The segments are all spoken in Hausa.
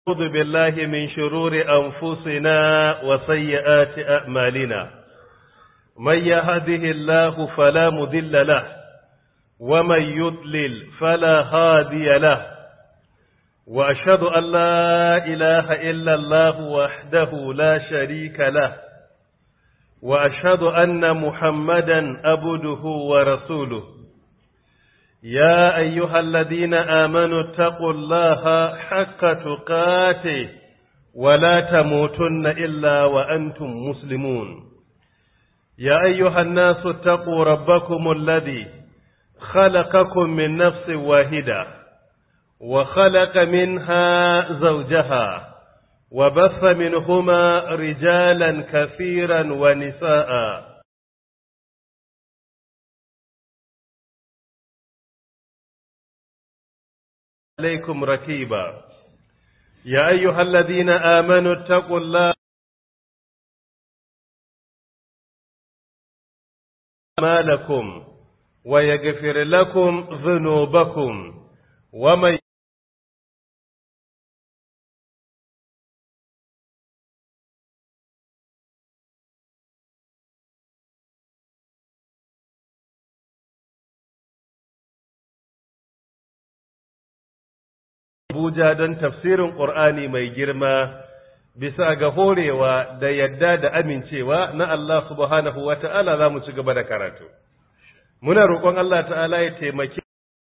أعوذ بالله من شرور أنفسنا وسيئات أعمالنا من يهده الله فلا مضل له ومن يضلل فلا هادي له وأشهد أن لا إله إلا الله وحده لا شريك له وأشهد أن محمدا عبده ورسوله يا أيها الذين آمنوا اتقوا الله حق تقاته ولا تموتن إلا وأنتم مسلمون يا أيها الناس اتقوا ربكم الذي خلقكم من نفس واحدة وخلق منها زوجها وبث منهما رجالا كثيرا ونساء عليكم ركيبا يا أيها الذين آمنوا اتقوا الله ما لكم ويغفر لكم ذنوبكم ومن Abuja don tafsirin Ƙur'ani mai girma bisa ga horewa da yadda da amincewa na Allah subhanahu wa ta'ala za mu ci gaba da karatu. Muna roƙon Allah ta'ala ya taimaki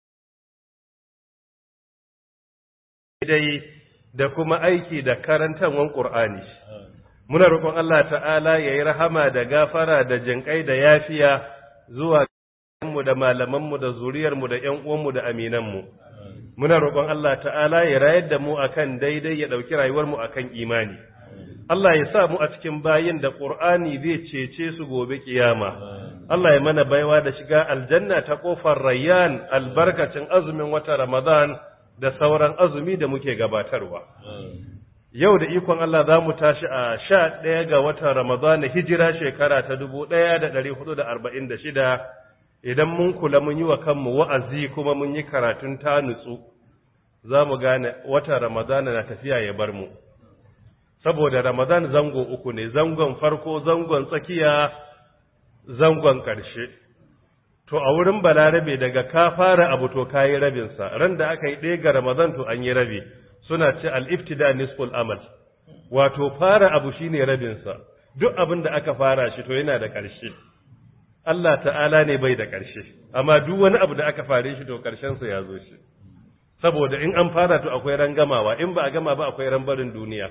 dai da kuma aiki da karantawan Ƙur'ani. Muna roƙon Allah ta'ala ya yi rahama da gafara da jinƙai da yafiya zuwa mu da malamanmu da zuriyarmu da ‘yan uwanmu da aminanmu. Muna roƙon Allah ta'ala ya rayar da mu akan daidai ya ɗauki rayuwarmu akan imani. Allah ya sa mu a cikin bayin da Ƙur'ani zai cece su gobe kiyama. Allah ya mana baiwa da shiga aljanna ta ƙofar Rayyan albarkacin azumin wata Ramadan da sauran azumi da muke gabatarwa. Yau da ikon Allah za mu tashi a 11 ga watan Ramadan hijira shekara ta 1446. Idan mun kula mun yi wa kanmu wa'azi kuma mun yi karatun ta nutsu, za mu gane wata Ramadana na tafiya ya bar mu. Saboda Ramadan zango uku ne, zangon farko, zangon tsakiya, zangon ƙarshe. To, a wurin balarabe daga ka fara abu to ka yi rabinsa, ran da aka yi ɗaya ga Ramadan to an yi rabi, suna ce al'iftida nisful amal, wato fara abu shi ne rabinsa, duk abin da aka fara shi to yana da ƙarshe. Allah ta'ala ne bai da ƙarshe, amma duk wani abu da aka fare shi to ƙarshensa ya zo shi. Saboda in an fara to akwai ran gamawa, in ba a gama ba akwai ran barin duniya.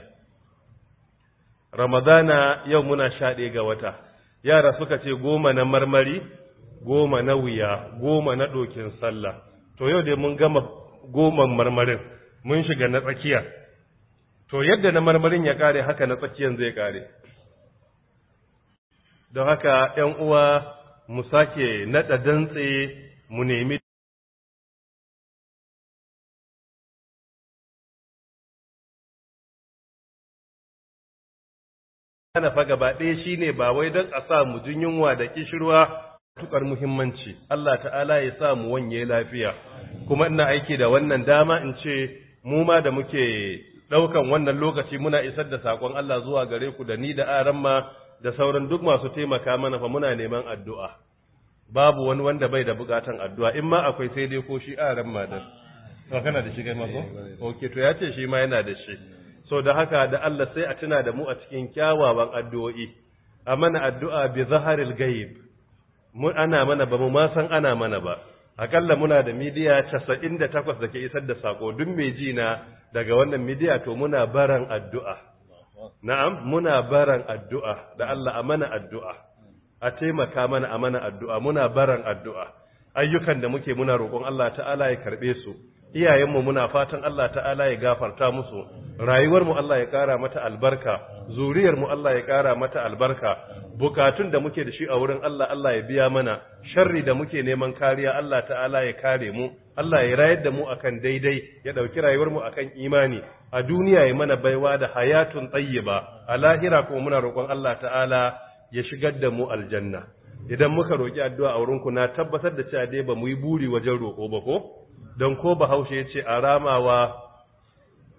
Ramadana yau muna 11 ga wata, yara suka ce 10 na marmari, 10 na wuya, 10 na ɗokin sallah. To yau dai mun gama 10 marmarin, mun shiga na tsakiya. To yadda na marmarin ya ƙare haka na tsakiyan zai ƙare. Don haka ‘yan uwa mu sake naɗa dantse mu nemi ana fa gaba ɗaya shi ne ba wai don a sa mu jin yunwa da kishirwa tukar muhimmanci. Allah ta'ala ya sa mu wanye lafiya, kuma ina aiki da wannan dama in ce mu ma da muke ɗaukan wannan lokaci muna isar da saƙon Allah zuwa gare ku da ni da aran ma da sauran duk masu taimaka mana fa muna neman addu'a. Babu wani wanda bai da bukatan addu'a, in ma akwai sai dai ko shi aran ma da. Kana da shi kai mako? Ok, to ya ce shi ma yana da shi. So da haka da Allah sai a tuna da mu a cikin kyawawan addu'o'i, a mana addu'a bi zaharil gaib, ana mana ba mu ma san ana mana ba, akalla muna da midiya 98 da ke isar da sako, duk mai ji na daga wannan midiya to muna baran addu'a. Na'am, muna baran addu'a, da Allah a mana addu'a, a taimaka mana a mana addu'a, muna baran addu'a, ayyukan da muke muna roƙon Allah ta'ala ya karɓe su. Iyayenmu muna fatan Allah ta'ala ya gafarta musu, rayuwarmu Allah ya ƙara mata albarka, zuriyarmu Allah ya ƙara mata albarka, bukatun da muke da shi a wurin Allah, Allah ya biya mana, sharri da muke neman kariya Allah ta'ala ya kare mu, Allah ya rayar da mu akan daidai, ya ɗauki rayuwarmu akan imani, a duniya ya mana baiwa da hayatun tayyiba, a lahira kuma muna roƙon Allah ta'ala ya shigar da mu aljanna. Idan muka roƙi addu'a a wurinku na tabbatar da cewa dai ba mu yi buri wajen roƙo ba ko? Don ko Bahaushe ya ce a ramawa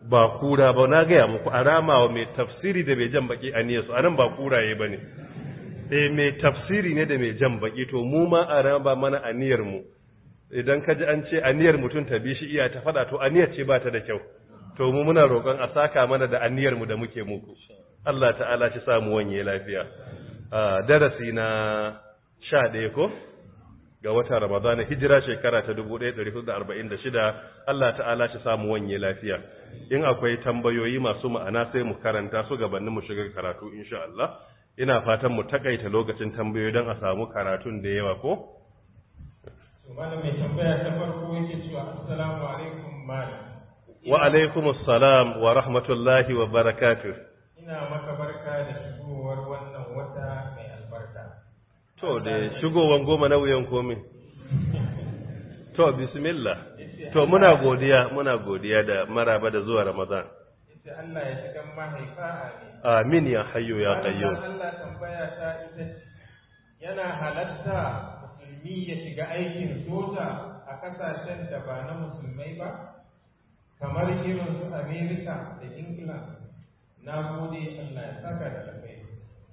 ba kura ba, na gaya muku a ramawa mai tafsiri da mai jan baki aniyarsu, anan ba kuraye ba ne. Mai tafsiri ne da mai jan baki, to mu ma a rama mana aniyarmu. Idan ka ji an ce aniyar mutum ta bi shi iya ta faɗa, to aniyar ce ba ta da kyau. To mu muna roƙon a saka mana da aniyarmu da muke muku. Allah ta'ala ci samu wanye lafiya. Darasi na 11 ko? Ga watan Ramadana, hijira shekara ta 1446, Allah ta'ala ci samu wanye lafiya. In akwai tambayoyi masu ma'ana sai mu karanta su gabanin mu shiga karatu insha Allah. Ina fatan mu takaita lokacin tambayoyi don a samu karatun da yawa ko? Malam mai tambaya ta farko yake cewa assalamu alaikum malam. Wa alaikum assalam wa rahmatullahi wa barakatuh. Ina maka barka da shigowar wannan wata mai albarka. To da shigowar goma na wuyan komi. To bismillah. To muna godiya da maraba da zuwa Ramadan. Ita Allah ya shiga mahaifa amin. Amin ya hayyu ya qayyum. Allah tambaya ta ita yana halatta musulmi ya shiga aikin soja a kasashen da ba na musulmai ba kamar irin su Amerika da Ingila. Na gode, Allah ya saka da alkhairi.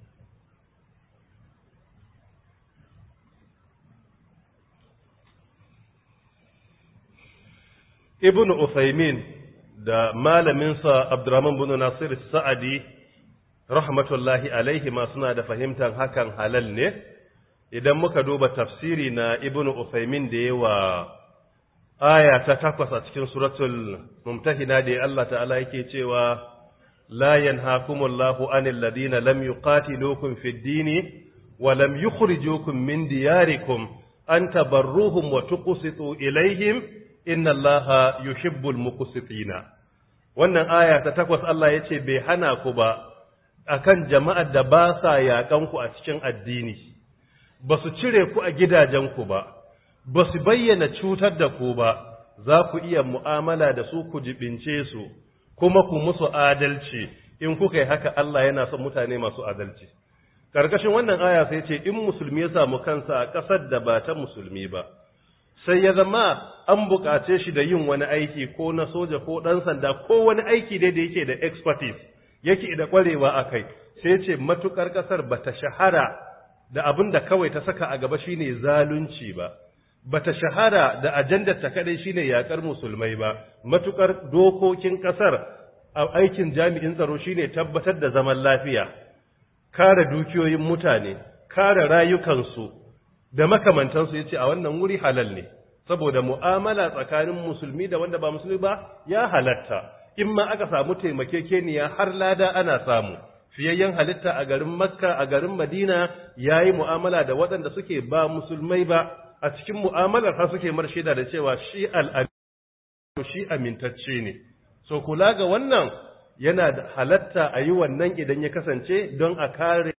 Ibn Uthaymin da malaminsa Abdurrahman bin Nasir Sa'adi rahmatullahi alaihi ma suna da fahimtar hakan halal ne. Idan muka duba tafsiri na Ibn Uthaymin da yawa aya ta 8 a cikin suratul Mumtahina da Allah ta'ala yake cewa لا ينهاكم الله عن الذين لم يقاتلوكم في الدين ولم يخرجوكم من دياركم أن تبروهم وتقسطوا إليهم إن الله يحب المقسطين. wannan aya ta 8 Allah yace bai hana ku ba akan jama'ar da ba sa yakan ku a cikin addini, ba su cire ku a gidajenku ba, ba su bayyana cutar da ku ba, za ku iya mu'amala da su ku jibince su kuma ku musu adalci. In kuka yi haka Allah yana son mutane masu adalci. Karkashin wannan aya sai ce in musulmi ya samu kansa a ƙasar da ba ta musulmi ba, sai ya zama an buƙace shi da yin wani aiki ko na soja ko ɗan sanda ko wani aiki dai da yake da expertise, yake da ƙwarewa a kai, sai ce matuƙar ƙasar ba ta shahara da abin da kawai ta saka a gaba shine zalunci ba, ba ta shahara da ajandar ta kadai shine yakar musulmai ba, matukar dokokin kasar a aikin jami'in tsaro shine tabbatar da zaman lafiya, kare dukiyoyin mutane, kare rayukansu da makamantansu. Yace a wannan wuri halal ne, saboda mu'amala tsakanin musulmi da wanda ba musulmi ba ya halatta. In ma aka samu taimakekeniya har lada ana samu. Fiyayyen halitta a garin Makka, a garin Madina yayi mu'amala da waɗanda suke ba musulmai ba. A cikin mu'amalar har suke mar shaida da cewa shi shi amintacce ne. So kula ga wannan yana da halatta a yi wannan idan ya kasance don a kare,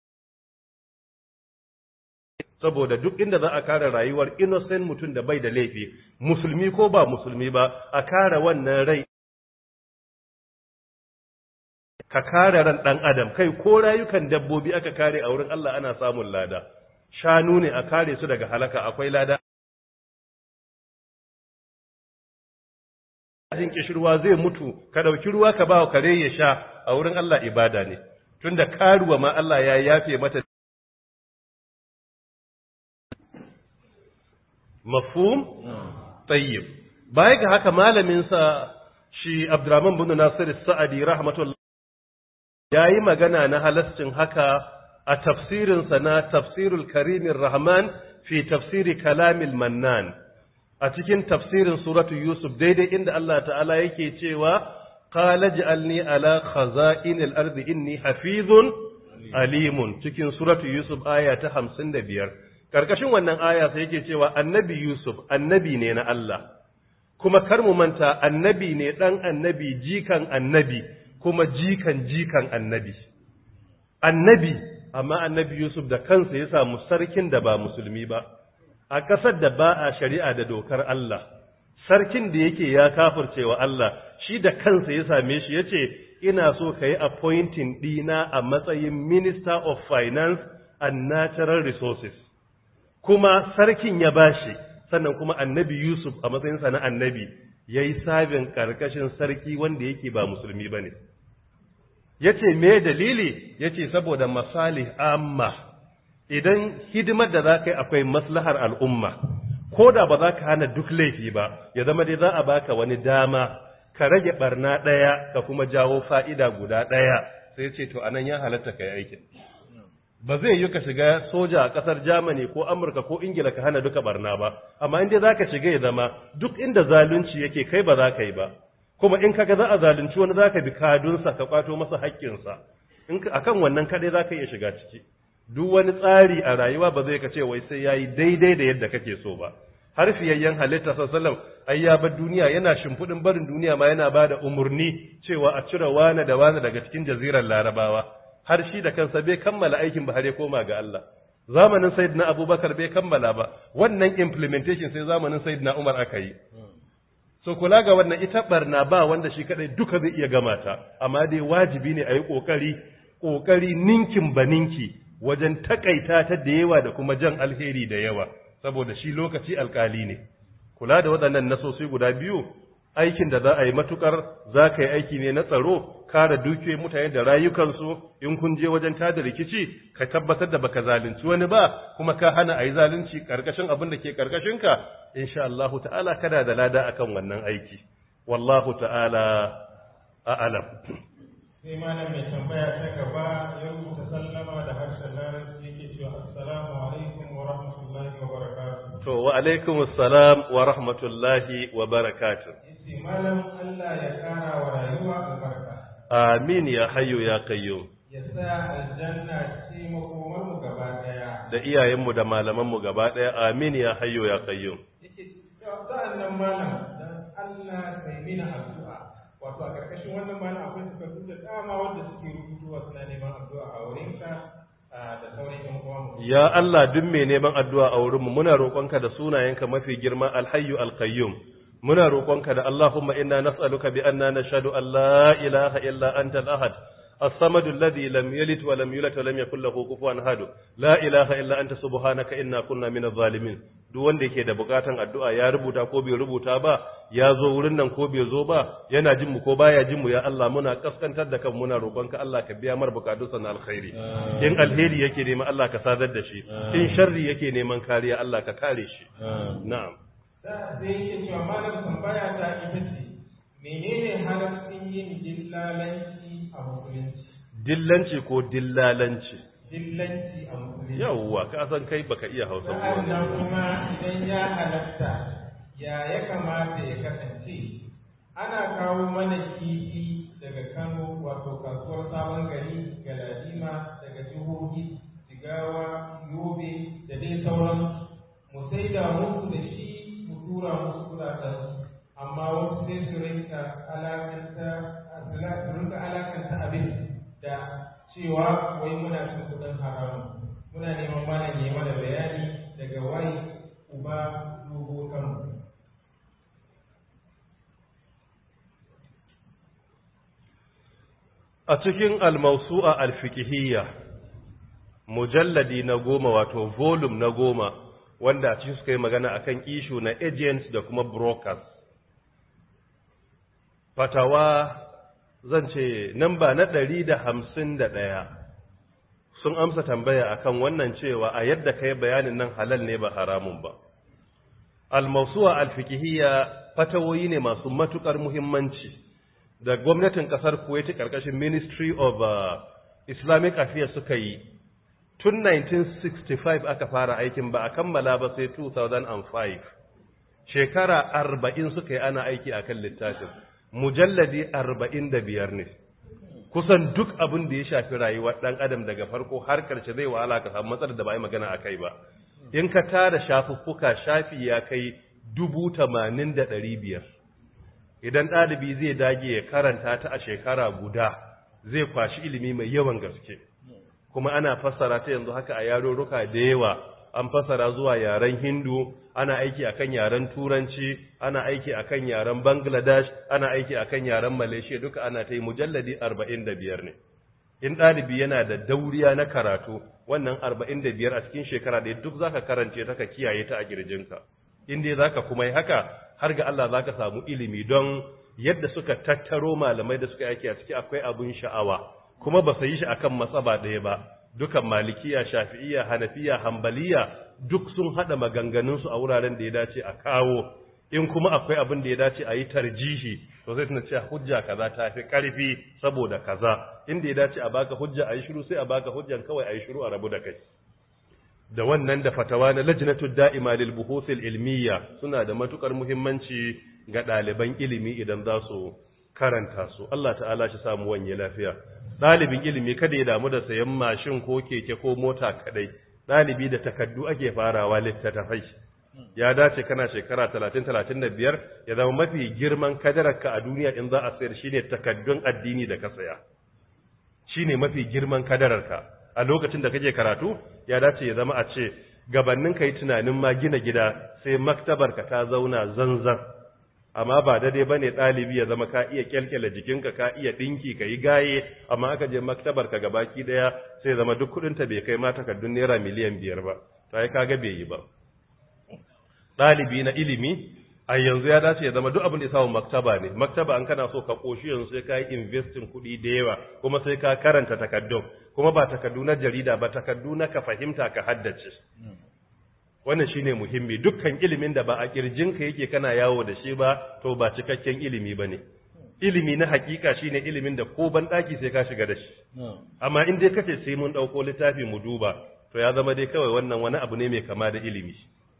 saboda duk inda za a kare rayuwar innocent mutum da bai da laifi, musulmi ko ba musulmi ba, a kare wannan rai, ka kare ran ɗan adam, kai ko rayukan dabbobi aka kare a wurin Allah ana samun lada. Shanu ne a kare su daga halaka akwai lada. Jin kishirwa zai mutu, ka ɗauki ruwa ka ba wa kare ya sha, a wurin Allah ibada ne, tunda karuwa ma Allah ya yafe mata. Mafhum? Tayyib. Baya ga haka malaminsa shi Abdurrahman bin Nasir Sa'adi rahmatullah yayi magana na halascin haka a tafsirinsa na Tafsirul Karimir Rahman fi tafsiri Kalamil Mannan, a cikin tafsirin suratu Yusuf daidai inda Allah ta'ala yake cewa qala ja'alni ala khaza'inil ardi inni hafizun alimun, cikin suratu Yusuf aya ta 55. Karkashin wannan aya sai yake cewa annabi Yusuf annabi ne na Allah, kuma kar mu manta annabi ne dan annabi jikan annabi kuma jikan annabi. Amma annabi Yusuf da kansa ya samu sarkin da ba musulmi ba, a ƙasar da ba a shari'a da dokar Allah, sarkin da yake ya kafircewa Allah, shi da kansa ya same shi ya ce, ina so ka yi appointing ɗina a matsayin Minister of Finance and Natural Resources. Kuma sarkin ya bashi, sannan kuma annabi Yusuf a matsayinsa na annabi, yayi sabin karkashin sarki wanda yake ba musulmi bane yace me dalili yace saboda masalih amma idan hidimar da za ka yi akwai maslahar al'umma ko da ba za ka hana duk laifi ba ya zama dai za a baka wani dama ka rage barna ɗaya ka kuma jawo fa'ida guda ɗaya sai ce to anan ya halatta ka yi aikin ba zai yi ka shiga soja a ƙasar Germany ko Amurka ko Ingila ka hana duka barna ba amma inda za ka shiga ya zama duk inda zalunci yake kai ba za ka yi ba kuma in kaga za a zalunci wani za ka bi kadunsa ka kwato masa haƙƙinsa akan wannan kaɗai za ka iya shiga ciki duk wani tsari a rayuwa ba zai ka ce wai sai yayi daidai da yadda kake so ba har fiyayyen halitta sallallahu ai ya bar duniya yana shimfudin barin duniya ma yana bada umurni cewa a cire wani da wani daga cikin jazirar larabawa har shi da kansa bai kammala aikin ba har ya koma ga Allah zamanin sayyidina abubakar bai kammala ba wannan implementation sai zamanin sayyidina umar aka yi so kula ga wannan ita barna ba wanda shi kadai duka zai iya gama ta amma dai wajibi ne a yi kokari ninkin baninki wajen takaita ta da yawa da kuma jan alheri da yawa saboda shi lokaci alkali ne kula da waɗannan nasosi guda biyu aikin da za a yi matukar za ka yi aiki ne na tsaro kare dukiyoyin mutane da rayukansu in kun je wajen tada rikici ka tabbatar da baka zalunci wani ba kuma ka hana a yi zalunci karkashin abin da ke karkashinka insha Allah ta'ala kana da lada akan wannan aiki wallahu ta'ala a'lam sai malam mai tambaya ta gaba ya rubuta sallama da harshen larabci yake cewa assalamu alaikum wa rahmatullahi wa barakatuh to wa alaikum assalam wa rahmatullahi wa barakatuh yace malam Allah ya kara wa rayuwa albarka amin ya hayyu ya qayyum ya sa aljanna ce makomar mu gaba daya da iyayenmu da malamanmu gaba daya amin ya hayyu ya qayyum yake sa'annan malam dan Allah kai mina addu'a wato a karkashin wannan malam akwai takardu da dama wanda suke rubutuwa suna neman addu'a a wurinka da sauran yan uwa ya Allah duk mai neman addu'a a wurinmu muna roƙonka da sunayenka mafi girma alhayyu alqayyum muna roƙonka da Allahumma inna nas'aluka bi anna nashhadu an la ilaha illa anta al-ahad الصمد الذي لم يلد ولم يولد ولم يكن له كفوا احد لا اله الا انت سبحانك انا كنا من الظالمين duk wanda yake da bukatan addu'a ya rubuta ko bai rubuta ba ya zo wurin nan ko bai zo ba yana jin mu ko baya jin mu ya Allah muna kaskantar da kan muna roƙonka Allah ka biya mar bukatunsa na alkhairi in alheri yake neman Allah ka sadar da shi in sharri yake neman kariya Allah ka kare shi na'am sai yake cewa malam tambaya ta ita ce menene halaccin yin dillalanci a musulunci dillanci ko dillalanci dillanci a musulunci yawwa ka san kai baka iya Hausa ba sannan kuma idan ya halatta ya kamata ya kasance ana kawo mana kifi daga Kano wato kasuwar Sabon Gari Galadima daga jihohi Jigawa Yobe da dai sauran mu saida musu da shi mu tura musu kudaden amma wasu sai su rinka alakanta abin da cewa wai muna cin kudin haramun muna neman malam ya mana bayani daga wai uba dogo kanmu a cikin al-mawsu'a al-fiqhiyya mujalladi na 10 wato volume na 10 wanda a cikin suka yi magana akan issue na agents da kuma brokers fatawa zan ce namba na 151 sun amsa tambaya akan wannan cewa a yadda kai bayanin nan halal ne ba haramun ba al-mawsu'a al-fiqhiyya fatawoyi ne masu matukar muhimmanci da gwamnatin kasar Kuwait karkashin Ministry of Islamic Affairs suka yi tun 1965 aka fara aikin ba a kammala ba sai 2005 shekara 40 suka yi ana aiki akan littafin mujalladi 45 ne kusan duk abin da ya shafi rayuwar dan adam daga farko har karshe zai wahala ka samu matsalar da ba yi magana akai ba in ka tara shafuffuka shafi ya kai 80,500 idan ɗalibi zai dage ya karanta ta a shekara guda zai kwashi ilimi mai yawan gaske kuma ana fassara ta yanzu haka a yarurruka da yawa an fassara zuwa yaren hindu ana aiki akan yaren turanci ana aiki akan yaren bangladesh ana aiki akan yaren malaysia duka ana ta yi mujalladi 45 ne in ɗalibi yana da dauriya na karatu wannan 45 a cikin shekara ɗaya duk zaka karance ta ka kiyaye ta a girjinka in dai zaka kuma yi haka har ga Allah zaka samu ilimi don yadda suka tattaro malamai da suka yake a ciki akwai abun sha'awa kuma ba su yi shi akan matsaba ɗaya ba dukan malikiya shafi'iyya hanafiya hanbaliya duk sun hada maganganun su a wuraren da ya dace a kawo in kuma akwai abin da ya dace a yi tarjihi to sai tuna cewa hujja kaza ta fi karfi saboda kaza inda ya dace a baka hujja a yi shiru sai a baka hujjan kawai a yi shiru a rabu da kai da wannan da fatawa na lajnatu da'ima lil buhuthil ilmiya suna da matukar muhimmanci ga ɗaliban ilimi idan za su karanta su Allah ta'ala shi samu wanye lafiya ɗalibin ilimi kada ya damu da sayan mashin ko keke ko mota kadai ɗalibi da takaddu ake farawa littattafai ya dace kana shekara 30-35 ya zama mafi girman kadararka a duniya in za a sayar shine takaddun addini da ka saya shine mafi girman kadararka a lokacin da kake karatu ya dace ya zama a ce gabannin kai tunanin ma gina gida sai maktabarka ta zauna zanzan amma ba daidai bane dalibi ya zama ka iya kyalkyala jikinka ka iya dinki kai gaye amma aka je maktabarka gabaki daya sai zama duk kudin ta bai kai ma takaddun naira miliyan 5 ba sai kaga bai yi ba dalibi na ilimi a yanzu ya dace ya zama duk abin da ya samu maktaba ne maktaba an kana so ka koshi yanzu sai ka yi investing kuɗi da yawa kuma sai ka karanta takaddun kuma ba takaddu na jarida ba takaddu na ka fahimta ka haddace wannan shine muhimmi dukkan ilimin da ba a kirjinka yake kana yawo da shi ba to ba cikakken ilimi bane ilimi na hakika shine ilimin da ko ban daki sai ka shiga da shi amma in dai kace sai mun dauko littafi mu duba to ya zama dai kawai wannan wani abu ne mai kama da ilimi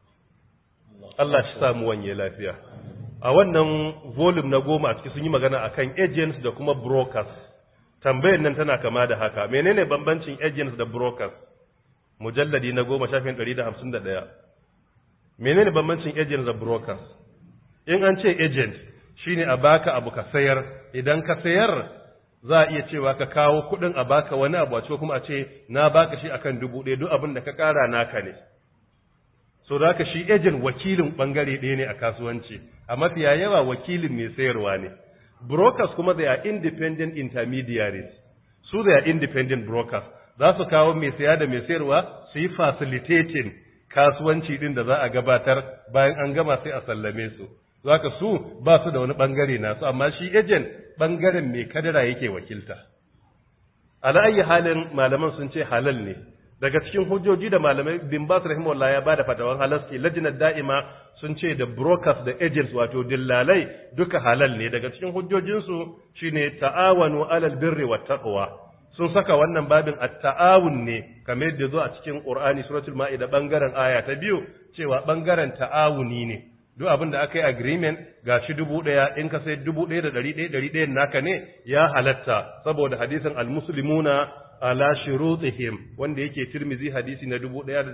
Allah shi samu wanye lafiya a wannan volume na 10 a cikin sun yi magana akan agents da kuma brokers tambayar nan tana kama da haka menene bambancin agents da brokers mujalladi na 10 shafin 151 menene bambancin agents da brokers in an ce agent shine a baka abu ka sayar idan ka sayar za a iya cewa ka kawo kudin a baka wani abu a ce kuma a ce na baka shi akan 1000 duk abin da ka kara naka ne so da haka shi agent wakilin bangare ɗaya ne a kasuwanci a mafiya yawa wakilin mai sayarwa ne brokers kuma they are independent intermediaries they are independent brokers za su kawo mai saya da mai sayarwa su yi facilitating kasuwanci din da za a gabatar bayan an gama sai a sallame su zaka su ba su da wani bangare nasu amma shi agent bangaren mai kadara yake wakilta ala ayi halin malaman sun ce halal ne daga cikin hujjoji da malamai bin Bas rahimahullah ya bada fatawan halalci lajinar da'ima sun ce da brokers da agents wato dillalai duka halal ne daga cikin hujjojinsu shine ta'awanu alal birri wat taqwa sun saka wannan babin at-ta'awun ne kamar yadda zo a cikin Qur'ani suratul Maida bangaren aya ta 2 cewa bangaren ta'awuni ne duk abin da aka yi agreement gashi 1000 in ka sai 1100 naka ne ya halatta saboda hadisin al-muslimuna ala shurutihim wanda yake Tirmizi hadisi na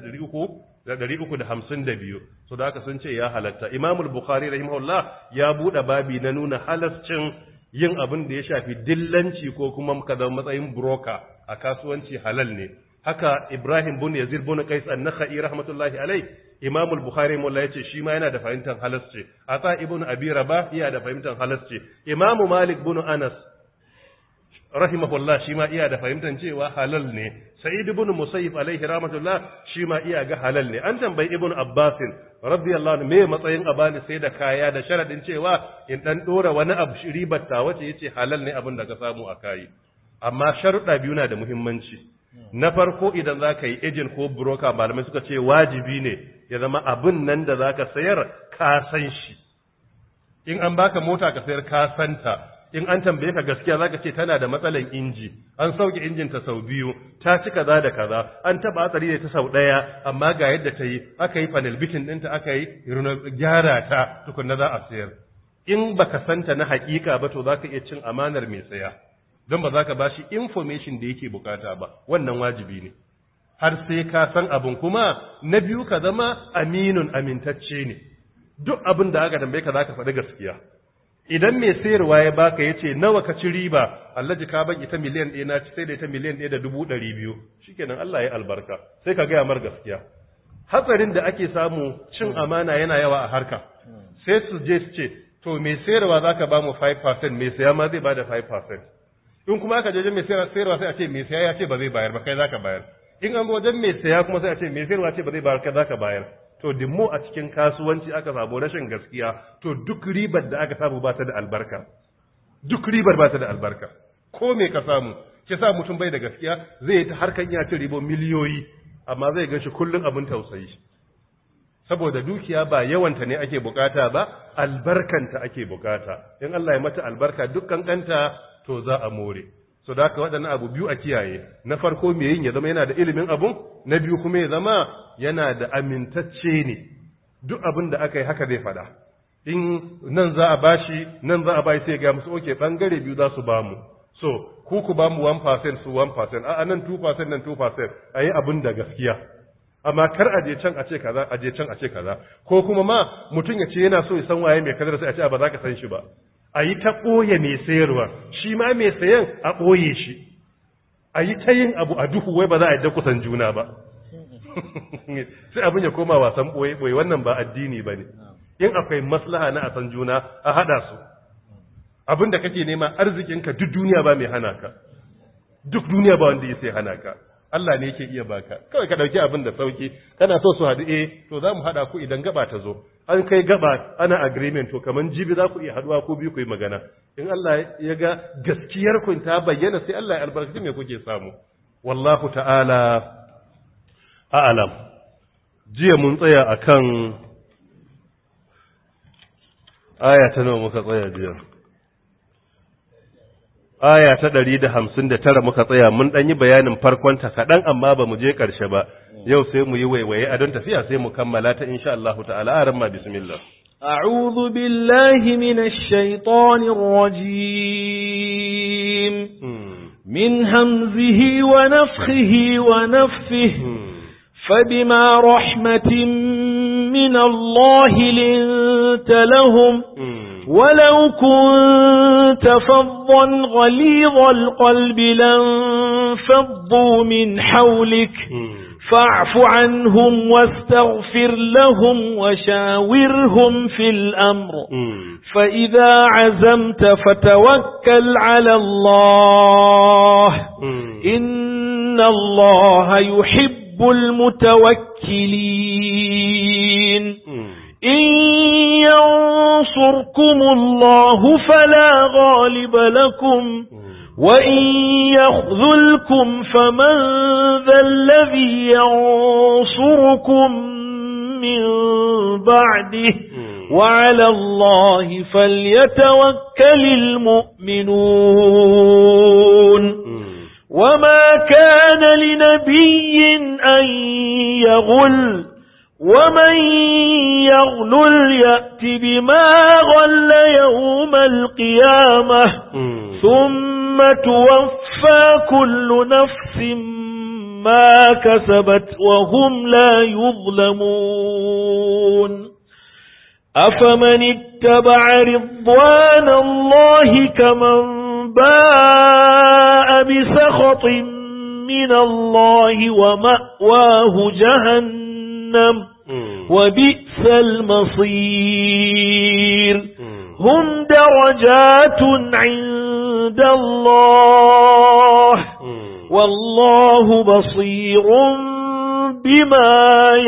1352 so da haka sun ce ya halatta Imam al-Bukhari rahimahullah ya bude babi na nuna halascin yin abin da ya shafi dillanci ko kuma kaza matsayin broker a kasuwanci halal ne haka Ibrahim bin Yazid bin Qais an-Nakhai rahmatullahi alai Imam al-Bukhari rahimahullah yace shi ma yana da fahimtar halasci Ata ibn Abi Rabah yana da fahimtar halasci Imam Malik bin Anas rahimahullah shi ma iya da fahimtar cewa halal ne Sa'id ibn Musayyib alaihi rahmatullah shi ma iya ga halal ne an tambayi Ibn Abbas radiyallahu anhu me matsayin abani sai da kaya da sharadin cewa in dan dora wani abu ribar ta wace yace halal ne abin da ka samu a kai amma sharuɗa biyu na da muhimmanci na farko idan zaka yi agent ko broker malamai suka ce wajibi ne ya zama abin nan da zaka sayar ka san shi in an baka mota ka sayar ka santa in an tambaye ka gaskiya zaka ce tana da matsalan inji an sauke injin ta sau biyu ta ci kaza da kaza an taba hatsari da ta sau daya amma ga yadda ta yi aka yi panel bitin ɗinta aka yi gyara ta tukunna za a sayar in baka santa na hakika ba to zaka iya cin amanar mai saya don ba zaka bashi information da yake bukata ba wannan wajibi ne har sai ka san abun kuma na biyu ka zama aminun amintacce ne duk abin da aka tambaye ka zaka faɗi gaskiya idan mai sayarwa ya baka yace nawa ka ci riba Allah ji ka baki ta miliyan 1 na ci sai da ta miliyan 1.200 shikenan Allah ya albarka sai ka ga mar gaskiya hatsarin da ake samu cin amana yana yawa a harka sai su je su ce to mai sayarwa zaka ba mu 5% mai saya ma zai bada 5% in kuma aka je mai sayarwa sai a ce mai saya ya ce ba zai bayar ba kai zaka bayar in an wajen mai saya kuma sai a ce mai sayarwa ce ba zai bayar kai zaka bayar to dimmo a cikin kasuwanci aka samu rashin gaskiya to duk ribar da aka samu ba ta da albarka, duk ribar ba ta da albarka. Ko me ka samu ke sa mutum bai da gaskiya zai yi ta harkan ya ci ribo miliyoyi amma zai gan shi kullum abin tausayi, saboda dukiya ba yawanta ne ake bukata ba, albarkanta ake bukata. In Allah ya mata albarka duk kankanta to za a more. So da haka waɗannan abu biyu a kiyaye, na farko me yin ya zama yana da ilimin abun, na biyu kuma ya zama yana da amintacce ne, duk abin da aka yi haka zai faɗa. In nan za a bashi nan za a bashi sai ga musu oke bangare biyu za su bamu, so ku bamu 1% su 1%, a nan 2% nan 2%, a yi abin da gaskiya. Amma kar a je can a ce kaza, a je can a ce kaza, ko kuma ma mutum ya ce yana so ya san waye mai kadar sai a ce ba za ka san shi ba. A yi ta ɓoye mai sayarwa, shi ma mai sayan a ɓoye shi, a yi ta yin abu a duhu wai ba za a yi da kusan juna ba. Sai abin ya koma wasan ɓoye, wannan ba addini ba ne. In akwai maslaha na a san juna a haɗa su. Abin da kake nema arzikinka duk duniya ba mai hana ka, duk duniya ba wanda ya sai hana ka. Allah ne yake iya baka, kawai ka ɗauki abin da sauki, kana so su haɗu to za mu haɗa ku idan gaba ta zo. An kai gaba ana agreement to kaman jibi za ku iya haɗuwa ko biyu ku yi magana. In Allah ya ga gaskiyar ku ta bayyana sai Allah ya albarkaci me kuke samu. Wallahu ta'ala a'lam. Jiya mun tsaya akan aya ta nawa muka tsaya jiya? Aya ta 159 muka tsaya, mun ɗan yi bayanin farkonta kaɗan amma ba mu je ƙarshe ba. Yau sai mu yi waiwaye a don tafiya sai mu kammala ta insha Allah ta'ala. Aramma bismillah. أعوذ بالله من الشيطان الرجيم من همزه ونفخه ونفثه فبما رحمة من الله لنت لهم ولو كنت فظا غليظ القلب لانفضوا من حولك فاعف عنهم واستغفر لهم وشاورهم في الأمر فإذا عزمت فتوكل على الله إن الله يحب المتوكلين إن ينصركم الله فلا غالب لكم وإن يخذلكم فمن ذا الذي ينصركم من بعده وعلى الله فليتوكل المؤمنون وما كان لنبي أن يغل ومن يغلل يأت بما غل يوم القيامة ثم توفى كل نفس ما كسبت وهم لا يظلمون أفمن اتبع رضوان الله كمن باء بسخط من الله ومأواه جهنم وبئس المصير هم درجات عند الله والله بصير بما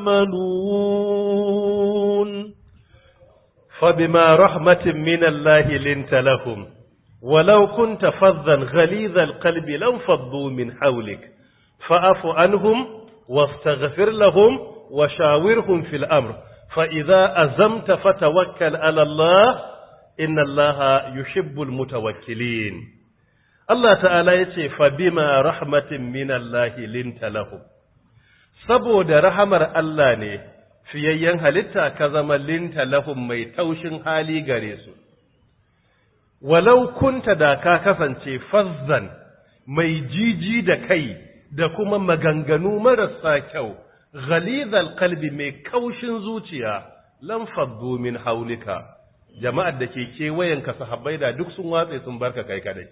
يعملون فبما رحمة من الله لنت لهم ولو كنت فظا غليظ القلب لانفضوا من حولك فاعف عنهم واستغفر لهم وشاورهم في الأمر فإذا أزمت فتوكل على الله إن الله يحب المتوكلين. الله تعالى يتي فبما رحمة من الله لنت لهم saboda rahamar Allah ne fiyayyen halitta ka zama linta lahum mai taushin hali gare su. Walau kunta da ka kasance fazzan mai jiji da kai da kuma maganganu marasa kyau, ghalizal qalbi mai kaushin zuciya, lam faddu min haulika, jama'ar da ke kewayenka sahabbai da duk sun watse sun barka kai kadai.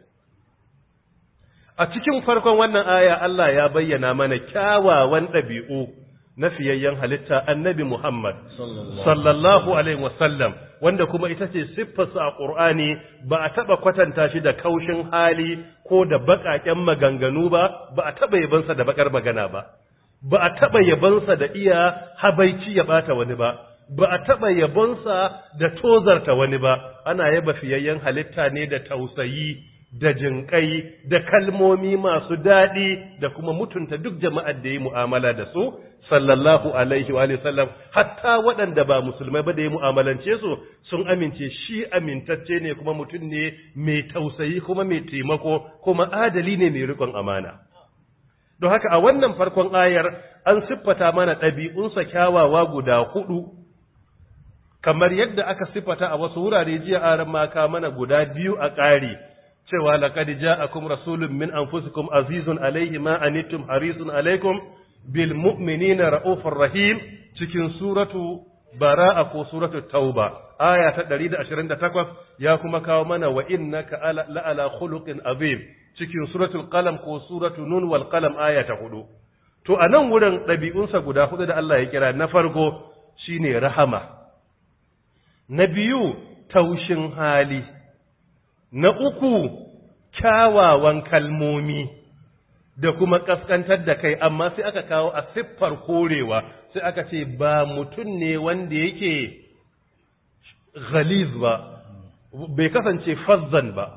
A cikin farkon wannan aya Allah ya bayyana mana kyawawan ɗabi'u na fiyayyen halitta annabi Muhammad sallallahu alaihi wasallam, wanda kuma ita ce siffarsa a Qur'ani, ba a taba kwatanta shi da kaushin hali ko da bakaken maganganu ba a taba yabansa da bakar magana ba. ba a taɓa yabonsa da iya habaici ya ɓata wani ba, ba a taɓa yabonsa da tozarta wani ba, ana yaba fiyayyen halitta ne da tausayi, da jinƙai, da kalmomi masu daɗi, da kuma mutunta duk jama'ar da ya mu'amala da su, sallallahu alaihi wa sallam, hatta waɗanda ba musulmai ba da ya mu'amalance su, sun amince shi amintacce ne kuma mutum ne mai tausayi kuma mai taimako, kuma adali ne mai riƙon amana. Don haka a wannan farkon ayar an siffata mana ɗabi'unsa kyawawa guda 4, kamar yadda aka siffata a wasu wurare jiya aran maka mana guda 2 a ƙari, cewa laqad ja'akum rasulun min anfusikum azizun alayhi ma anittum harisun alaykum bil mu'minina ra'ufur rahim, cikin suratu bara'a ko suratu tauba aya ta 128, ya kuma kawo mana wa innaka la'ala khuluqin azim cikin suratul qalam ko suratu nun wal qalam aya ta 4. To a nan wurin ɗabi'unsa guda 4 da Allah ya kira, na farko shine rahama, na biyu taushin hali, na uku kyawawan kalmomi da kuma kaskantar da kai, amma sai aka kawo a siffar korewa, sai aka ce ba mutum ne wanda yake ghaliz ba, bai kasance fazzan ba.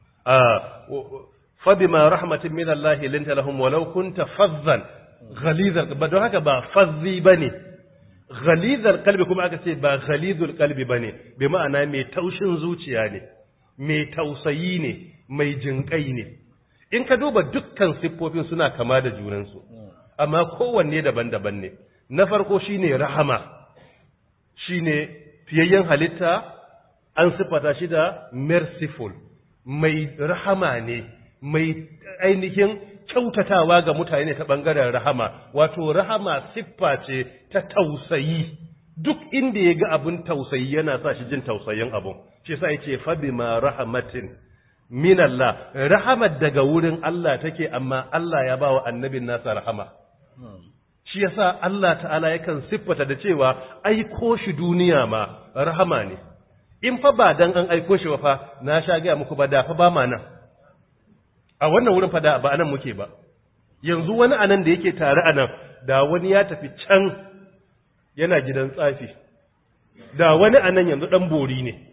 فبما رحمة من الله لنت لهم ولو كنت فظا غليظ القلب. don haka ba fazzi bane, ghalizal qalbi kuma aka ce ba ghalizul qalbi bane, bi ma'ana mai taushin zuciya ne, mai tausayi ne, mai jinkai ne. In ka duba dukkan siffofin suna kama da junansu, amma kowanne daban-daban ne. Na farko shine rahama, shine fiyayyen halitta, an siffata shi da merciful, mai rahama ne, mai ainihin kyautatawa ga mutane ta ɓangaren rahama, wato rahama siffa ce ta tausayi, duk inda ya ga abin tausayi yana sa shi jin tausayin abun, shi sa yace fa bima rahmatin min Allah, rahamar daga wurin Allah take, amma Allah ya bawa annabin nasa rahama. Shi yasa Allah ta'ala yakan siffata da cewa aiko shi duniya ma rahama ne. In fa ba dan an aiko shi fa, na sha ga muku ba da fa ba ma nan. A wannan wurin fada ba anan muke ba, yanzu wani anan da yake tare anan, da wani ya tafi can yana gidan tsafi, da wani anan yanzu dan bori ne,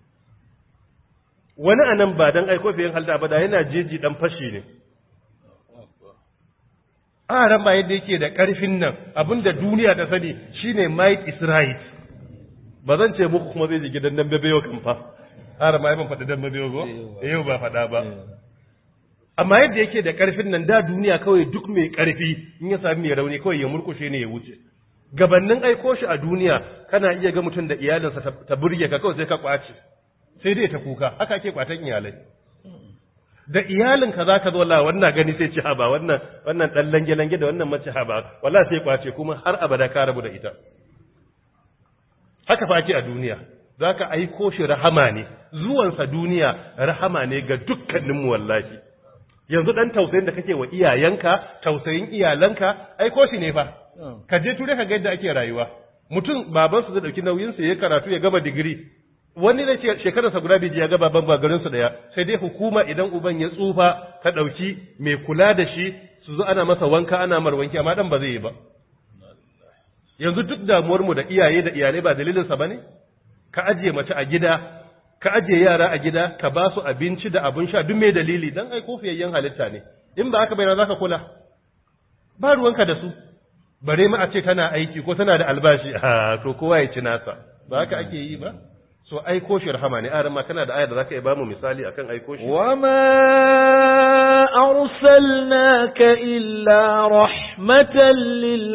wani anan ba dan aiko fiye halda ba da yana jeji dan fashi ne. A ran ba yadda yake da karfin nan, abinda duniya ta sani shine might is right. Ba zan ce muku kuma zai je gidan dan bebeyo kan fa, a ran ma ban faɗi dan bebeyo go, yau ba faɗa ba. Amma yadda yake da ƙarfin nan, da duniya kawai duk mai ƙarfi in ya sami mai rauni kawai ya murkushe ne ya wuce. Gabannin aiko shi a duniya kana iya ga mutum da iyalinsa ta burge ka kawai sai ka kwace, sai dai ta kuka, haka ake kwatan iyalai. Da iyalinka za ka zo la wannan gani sai ci haba, wannan ɗan lange-lange da wannan mace haba, wala sai kwace kuma har abada ka rabu da ita. Haka fa ake a duniya, za ka aiko shi rahama ne, zuwansa duniya rahama ne ga dukkaninmu wallahi. Yanzu dan tausayin da kake wa iyayenka, tausayin iyalanka, aiko shi ne fa. Ka je ture ka ga yadda ake rayuwa. Mutum babansu zai dauki nauyin sa ya karatu ya gama digiri. Wani da shekarar sa guda biji ya ga baban bagarin su daya, sai dai hukuma idan uban ya tsufa ka dauki mai kula da shi su zo ana masa wanka ana mar wanki, amma dan ba zai yi ba. Yanzu duk damuwar mu da iyaye da iyalai ba dalilin sa bane? Ka ajiye mace a gida, ka ajiye yara a gida, ka ba su abinci da abin sha, duk mai dalili dan ai kofiyayyen halitta ne. In ba haka bai na zaka kula, ba ruwanka da su, bare ma a ce tana aiki ko tana da albashi, to kowa ya ci nasa, ba haka ake yi ba. So aiko shi rahama ne. Aran ma kana da ayar da zaka yi ba mu misali akan aiko shi? Wa ma arsalnaka illa rahmatan lil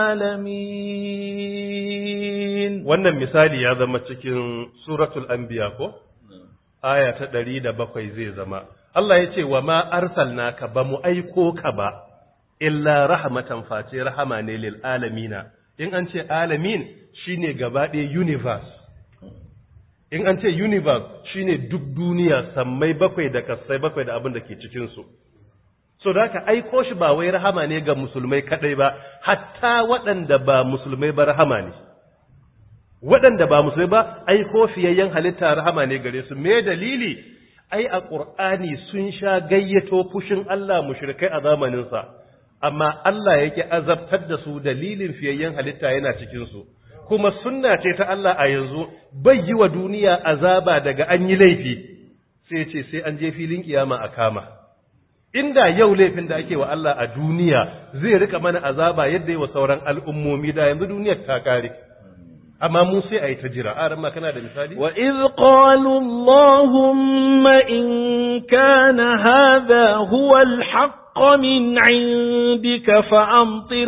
alamin. Wannan misali ya zama cikin suratul anbiya ko? Aya ta 107 zai zama. Allah ya ce wa ma arsalnaka, ba mu aiko ka ba, illa rahmatan, face rahama ne lil alamina. In an ce alamin shine gaba ɗaya universe. In an ce universe shine duk duniya, sammai bakwai da kasai bakwai da abin da ke cikin su. So da haka aiko shi ba wai rahama ne ga musulmai kadai ba, hatta waɗanda ba musulmai ba rahama ne. Waɗanda ba musulmai ba aiko fiyayyen halitta rahama ne gare su. Me dalili? Ai a Qur'ani sun sha gayyato fushin Allah mushrikai a zamanin sa. amma Allah yake azabtar da su dalilin fiyayyen halitta yana cikin su kuma sunna ce ta Allah a yanzu bai yi wa duniya azaba daga an yi laifi sai ce sai an je filin kiyama a kama inda yau laifin da ake wa Allah a duniya zai rika mana azaba yadda yi wa sauran al'ummomi da yanzu duniyar ta kare amma mu sai a yi ta jira a ramma kana da misali wa iz qalu allahumma in kana hadha huwa al-haqq min 'indika fa'amtir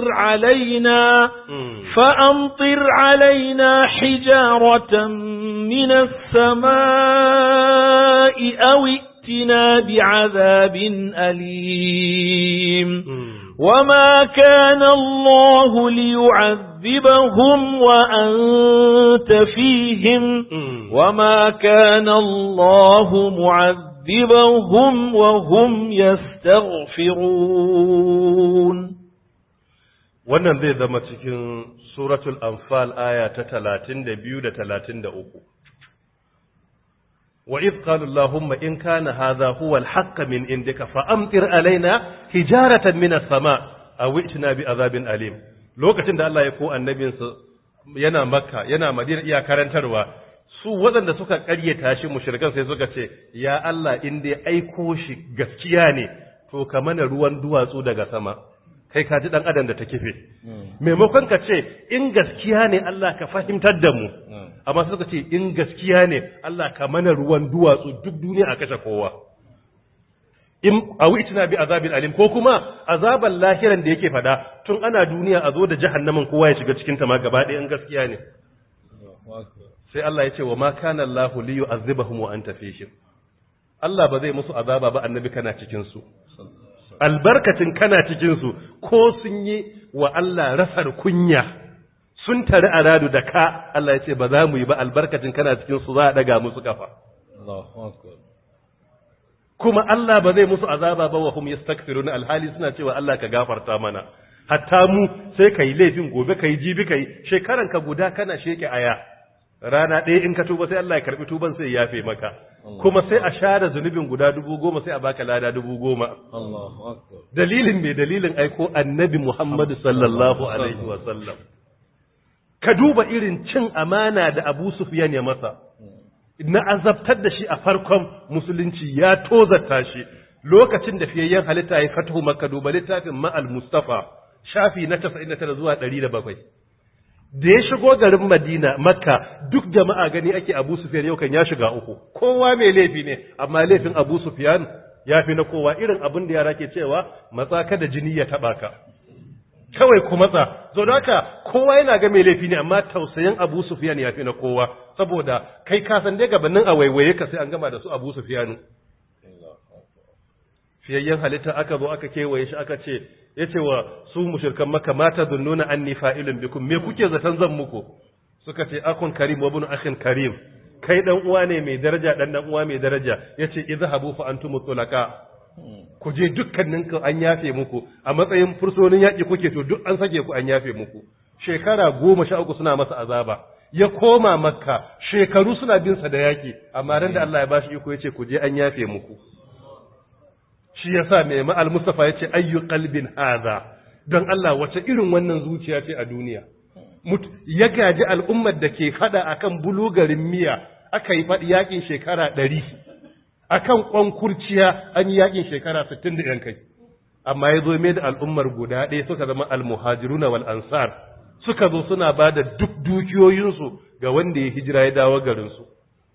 'alaina hijaratan min as-samaa'i aw ائتنا بعذاب أليم وما كان الله ليعذبهم وأنت فيهم وما كان الله معذبهم وهم يستغفرون. wannan zai zama cikin suratul anfal aya ta 32 da 33. وإذ قال اللهم إن كان هذا هو الحق من عندك فأمطر علينا حجارة من السماء أو ائتنا بعذاب أليم lokacin da Allah ya ko annabinsa yana Makka yana Madina iya karantarwa su waɗanda suka ƙaryata shi mushrikan sai suka ce ya Allah in dai aiko shi gaskiya ne to ka mana ruwan duwatsu daga sama kai ka ji dan adam da ta kife maimakon ka ce in gaskiya ne Allah ka fahimtar da mu amma suka ce in gaskiya ne Allah ka mana ruwan duwatsu duk duniya a kashe kowa in awitina bi azabil alim ko kuma azaban lahiran da yake fada tun ana duniya a zo da jahannamin kowa ya shiga cikin ta ma gaba ɗaya in gaskiya ne sai Allah ya ce wa ma kana Allahu li yu'azzibahum wa anta fihim Allah ba zai musu azaba ba annabi kana cikin su albarkacin kana cikinsu ko sun yi wa Allah rasar kunya sun tare a radu da ka Allah ya ce ba za mu yi ba albarkacin kana cikinsu za a daga musu kafa kuma Allah ba zai musu azaba ba wa hum yastaghfiruna alhali suna cewa Allah ka gafarta mana hatta mu sai kai laifin gobe kai jibi kai shekaran ka guda kana sheke aya rana ɗaya in ka tuba sai Allah ya karbi tuban sai ya yafe maka kuma sai a share zunubin guda 10,000 sai a baka lada 10,000 Allahu akbar dalilin me dalilin aiko annabi Muhammad sallallahu alaihi wa sallam ka duba irin cin amana da Abu Sufyan ya masa na azabtar da shi a farkon musulunci ya tozarta shi lokacin da fiyayyen halitta ya fatahu Makka duba littafin Ma'al Mustafa shafi na 99 zuwa 107 da ya shigo garin Madina Makka duk jama'a gani ake Abu Sufyan yau kan ya shiga uku kowa mai laifi ne amma laifin Abu Sufyan ya fi na kowa irin abin da yara ke cewa matsa ka da jini ya taba ka kawai ku matsa zo da haka kowa yana ga mai laifi ne amma tausayin Abu Sufyan ya fi na kowa saboda kai ka san dai gabanin a waiwaye ka sai an gama da su Abu Sufyan fiyayyen halitta aka zo aka kewaye shi aka ce yace wa su mushrikan Makka mata dunnuna anni fa'ilun bikum me kuke zaton zan muku suka ce akun karim wa ibn akhin karim kai dan uwa ne mai daraja dan uwa mai daraja yace izhabu fa antum tulaqa ku je dukkanin ku an yafe muku a matsayin fursonin yaki kuke to duk an sake ku an yafe muku shekara 13 suna masa azaba ya koma Makka shekaru suna bin sa da yaki amma ran da Allah ya bashi iko yace ku je an yafe muku shi yasa mai ma'al Mustafa yace ayyu qalbin hadha don Allah wace irin wannan zuciya ce a duniya ya gaji al'ummar da ke fada akan bulugarin miya aka yi fadi yakin shekara 100 akan kwankurciya an yi yakin shekara 60 da yan kai amma yazo mai da al'ummar guda ɗaya suka zama al-muhajiruna wal ansar suka zo suna bada duk dukiyoyinsu ga wanda ya hijira ya dawo garin su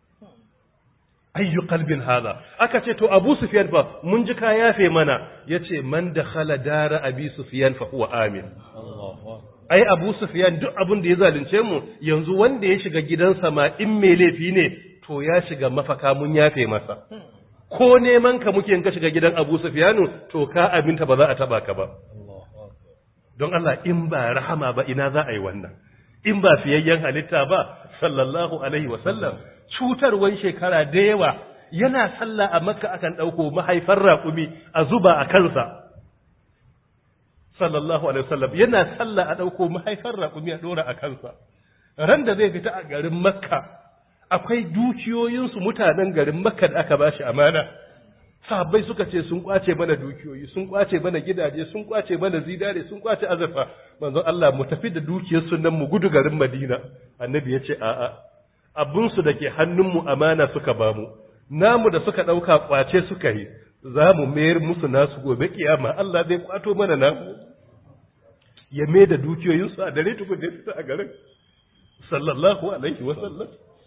ayyu qalbin hada aka ce to Abu Sufyan fa mun ji ka yafe mana yace man dakhala dara Abi Sufyan fa huwa amin ai Abu Sufyan duk abin da ya zalunce mu yanzu wanda ya shiga gidansa ma in me laifi ne to ya shiga mafaka mun yafe masa ko neman ka muke in ka shiga gidan Abu Sufyan to ka abinta ba za a taba ka ba don Allah in ba rahama ba ina za a yi wannan in ba fiyayyen halitta ba sallallahu alaihi wasallam cutarwan shekara da yawa yana sallah a Makka akan dauko mahaifar raƙumi a zuba a kansa sallallahu alaihi wasallam yana sallah a dauko mahaifar raƙumi a dora a kansa ran da zai fita a garin Makka akwai dukiyoyin su mutanen garin Makka da aka bashi amana sahabbai suka ce sun kwace mana dukiyoyi, sun kwace mana gidaje, sun kwace mana zinare, sun kwace azurfa. Manzon Allah mu tafi da dukiyar su nan mu gudu garin Madina. Annabi ya ce a'a, abun su dake hannun mu amana suka bamu, namu da suka dauka kwace suka yi, za mu mayar musu nasu gobe kiyama, Allah zai kwato mana namu. Ya mai da dukiyoyin su a dare tukun da fita a garin sallallahu alaihi wa sallam.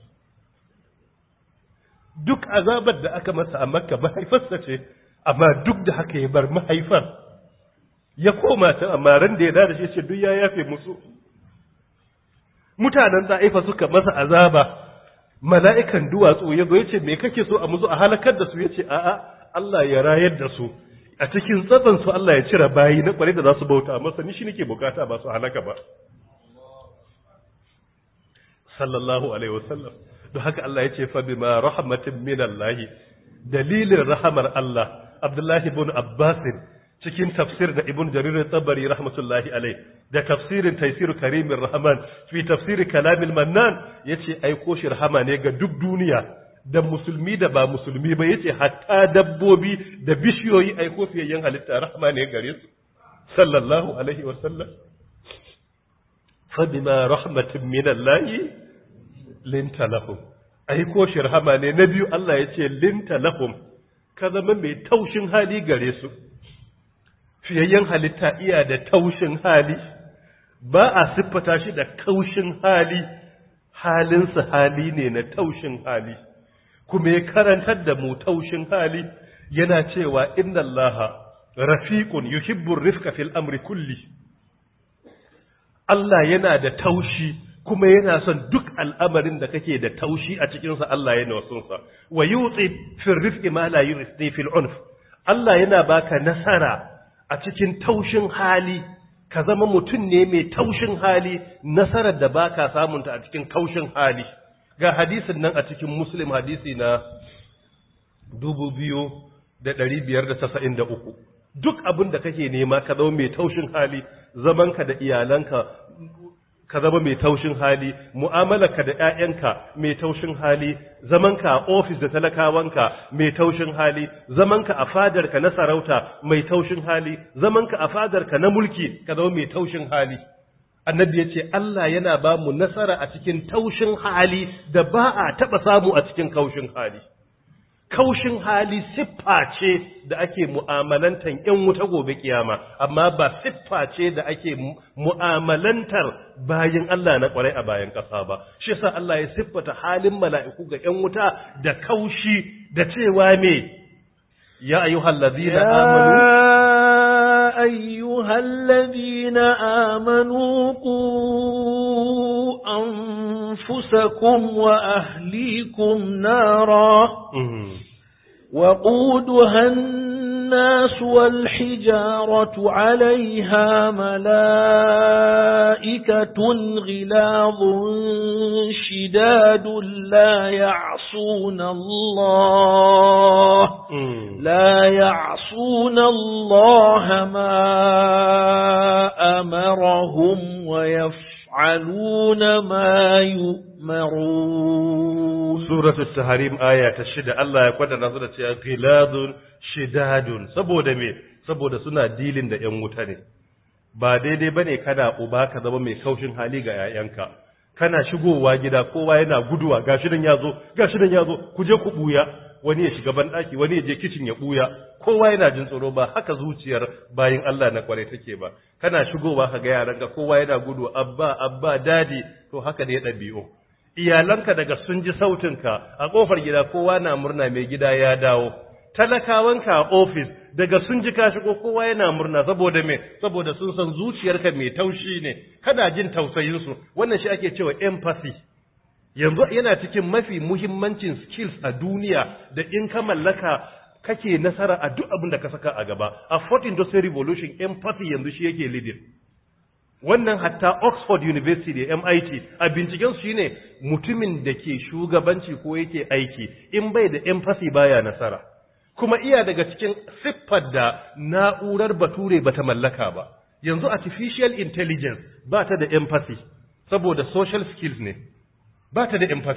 Duk azabar da aka masa a Makka mahaifarsa ce, amma duk da haka ya bar mahaifar ya koma ta, amma ran da ya da shi ce duk ya yafe musu. Mutanen Ta'ifa suka masa azaba, mala'ikan duwatsu ya zo ya ce me kake so a musu, a halakar da su? Ya ce a'a, Allah ya rayar da su, a cikin tsatsan su Allah ya cire bayi na kware da za su bauta masa, ni shi nake bukata ba su halaka ba. Sallallahu alaihi wasallam. Don haka Allah ya ce fa bima rahmatin minallahi, dalilin rahamar Allah. Abdullahi ibn Abbas cikin tafsir da Ibn Jarir at-Tabari rahmatullahi alaihi da tafsirin Taysir Karimir Rahman fi tafsir Kalamil Mannan yace aiko shi rahama ne ga duk duniya, da musulmi da ba musulmi ba, yace hatta dabbobi da bishiyoyi aiko fiyayyen halitta rahama ne gare su sallallahu alaihi wasallam. fa bima rahmatin minallahi linta lahum, aiko shi rahama ne. Na biyu Allah ya ce linta lahum, ka zama mai taushin hali gare su. Fiyayyen halitta iya da taushin hali, ba a siffata shi da kaushin hali, halinsa hali ne na taushin hali. Kuma ya karantar da mu taushin hali, yana cewa inna Allaha rafiqun yuhibbur rifqa fil amri kulli. Allah yana da taushi, kuma yana son duk al'amarin da kake da taushi a cikinsa Allah yana wasunsa. Wa yutsi fil rifqi ma la yutsi fil unf. Allah yana baka nasara a cikin taushin hali, ka zama mutum ne mai taushin hali, nasarar da baka samunta a cikin kaushin hali. Ga hadisin nan a cikin Muslim, hadisi na 2593. Duk abin da kake nema ka zama mai taushin hali, zamanka da iyalanka ka zama mai taushin hali, mu'amalarka da ƴaƴanka mai taushin hali, zamanka a ofis da talakawanka mai taushin hali, zamanka a fadarka na sarauta mai taushin hali, zamanka a fadarka na mulki ka zama mai taushin hali. Annabi ya ce Allah yana ba mu nasara a cikin taushin hali da ba a taɓa samu a cikin kaushin hali. Kaushin hali siffa ce da ake mu'amalantar ‘yan wuta gobe kiyama, amma ba siffa ce da ake mu'amalantar bayan Allah na ƙwarai a bayan ƙasa ba. Shi yasa Allah ya siffata halin mala'iku ga ‘yan wuta da kaushi da cewa me, ya ayyuhal ladina amanu. يا أيها الذين آمنوا قوا أنفسكم وأهليكم نارا وقودها الناس والحجارة عليها ملائكة غلاظ شداد لا يعصون الله ما أمرهم ويفعلون ما يؤمرون. سورة التحريم آية 6 الله يقول نظرة غلاظ شداد. saboda me? Saboda suna dilin da ƴan wuta ne. Ba daidai bane kana uba ka zama mai kaushin hali ga 'ya'yanka. Kana shigowa gida kowa yana guduwa, gashi nan yazo ku je ku buya, wani ya shiga ban daki, wani ya je kitchen ya buya, kowa yana jin tsoro. Ba haka zuciyar bayin Allah na kware take ba. Kana shigowa ka ga yaranka kowa yana gudu, abba dadi, to haka ne dabi'u. Iyalanka daga sun ji sautinka a kofar gida kowa na murna mai gida ya dawo. Talakawanka a office daga sun ji ka shigo kowa yana murna, saboda me? Saboda sun san zuciyarka mai taushi ne, kada jin tausayin su. Wannan shi ake cewa empathy. Yanzu yana cikin mafi muhimmancin skills a duniya da in ka mallaka kake nasara a duk abin da ka saka a gaba. A fourth industrial revolution, empathy yanzu shi yake leading. Wannan hatta Oxford University da MIT a binciken su shine mutumin da ke shugabanci ko yake aiki in bai da empathy baya nasara. Kuma iya daga cikin siffar da na'urar bature bata mallaka ba. Yanzu artificial intelligence ba ta da empathy saboda social skills ne. Ba ta da empathy.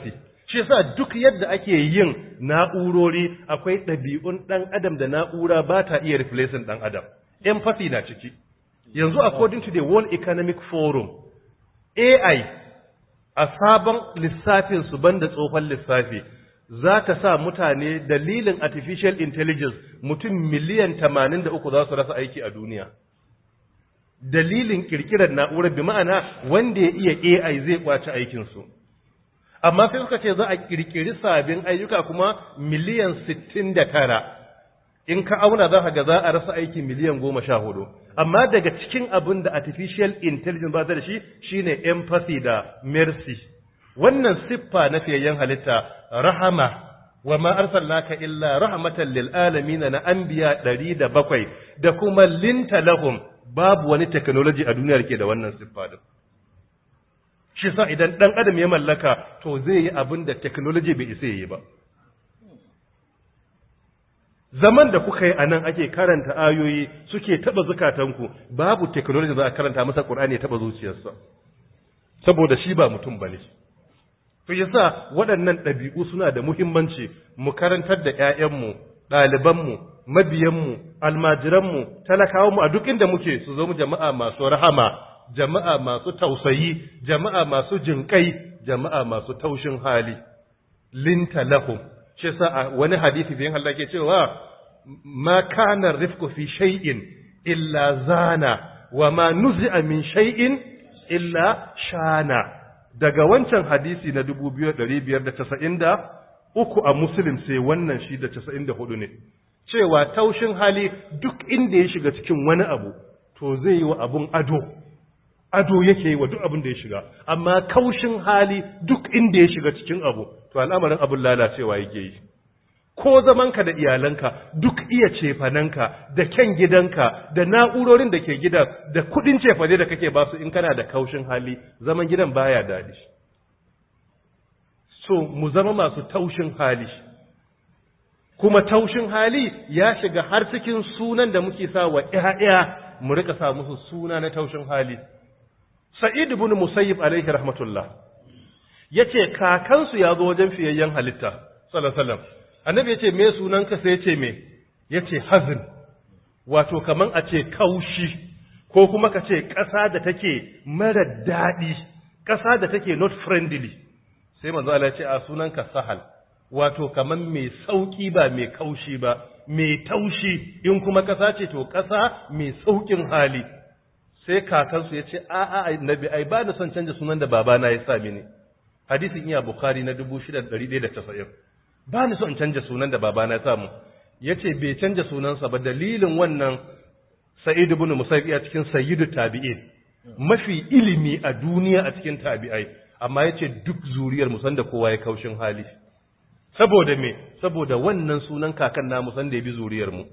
shi yasa duk yadda ake yin na'urori akwai ɗabi'un ɗan adam da na'ura ba ta iya replacing ɗan adam. Empathy na ciki. Yanzu according to the World Economic Forum, AI a sabon lissafin su banda tsohon lissafi za ta sa mutane dalilin artificial intelligence mutum miliyan 83 za su rasa aiki a duniya. Dalilin kirkirar na'urar bi ma'ana wanda ya iya AI zai kwaci aikinsu. Amma sai suka ce za a kirkiri sabbin ayyuka kuma miliyan 69. In ka auna za ka ga za a rasa aiki miliyan 14. Amma daga cikin abin da artificial intelligence ba da shi shine empathy da mercy. Wannan siffa na fiyayyen halitta rahama wa ma arsalnaka illa rahmatan lil alamin na anbiya 107 da kuma linta lahum babu wani technology a duniyar ke da wannan siffa din. Shi sa idan dan adam ya mallaka to zai yi abin da technology bai isa yi ba. Zaman da kuka yi a nan ake karanta ayoyi suke taba zukatanku babu technology za a karanta masa Qur'ani ya taba zuciyarsa saboda shi ba mutum bane. To yasa waɗannan ɗabi'u suna da muhimmanci mu karantar da ƴaƴanmu, ɗalibanmu, mabiyanmu, almajiranmu, talakawanmu a duk inda muke su zama jama'a masu rahama, jama'a masu tausayi, jama'a masu jinkai, jama'a masu taushin hali. Linta lahum. Shi sa wani hadisi da Allah ke cewa ma kana rifqu fi shay'in illa zana wa ma nuzi'a min shay'in illa shana. Daga wancan hadisi na 2593 a Muslim sai wannan shi da 94 ne. Cewa taushin hali duk inda ya shiga cikin wani abu to zai yi wa abun ado. Ado yake yi wa duk abin da ya shiga, amma kaushin hali duk inda ya shiga cikin abu, to al'amarin abin lalacewa yake yi. Ko zamanka da iyalanka, duk iya cefananka, da kyan gidanka, da na'urorin da ke gidan, da kudin cefane da kake basu in kana da kaushin hali, zaman gidan baya daɗi. So, mu zama masu taushin hali. Kuma taushin hali ya shiga har cikin sunan da muke sa wa ‘ya'ya mu rika sa musu suna na taushin hali. Sa'id ibn Musayyib alaihi rahmatullah yace kakansu ya zo wajen fiyayyen halitta sallallahu alaihi wasallam. Annabi yace me sunanka sai yace me? Yace hazin. Wato kaman a ce kaushi ko kuma ka ce ƙasa da take mara daɗi, ƙasa da take not friendly. Sai manzo Allah ya ce a sunanka sahal. Wato kaman mai sauki ba mai kaushi ba, mai taushi in kuma ƙasa ce to ƙasa mai saukin hali. Sai kakansu ya ce a'a annabi ai ba ni son canja sunan da babana ya sa mini. Hadisin iya Bukhari na 6190. Ba ni son canja sunan da babana ya sa mu. Yace bai canja sunansa ba dalilin wannan Sa'id ibn Musayyib a cikin sayyidu tabi'in. Mafi ilimi a duniya a cikin tabi'ai, amma yace duk zuriyar mu san da kowa ya kaushin hali. Saboda me? Saboda wannan sunan kakan namu san da ya bi zuriyar mu.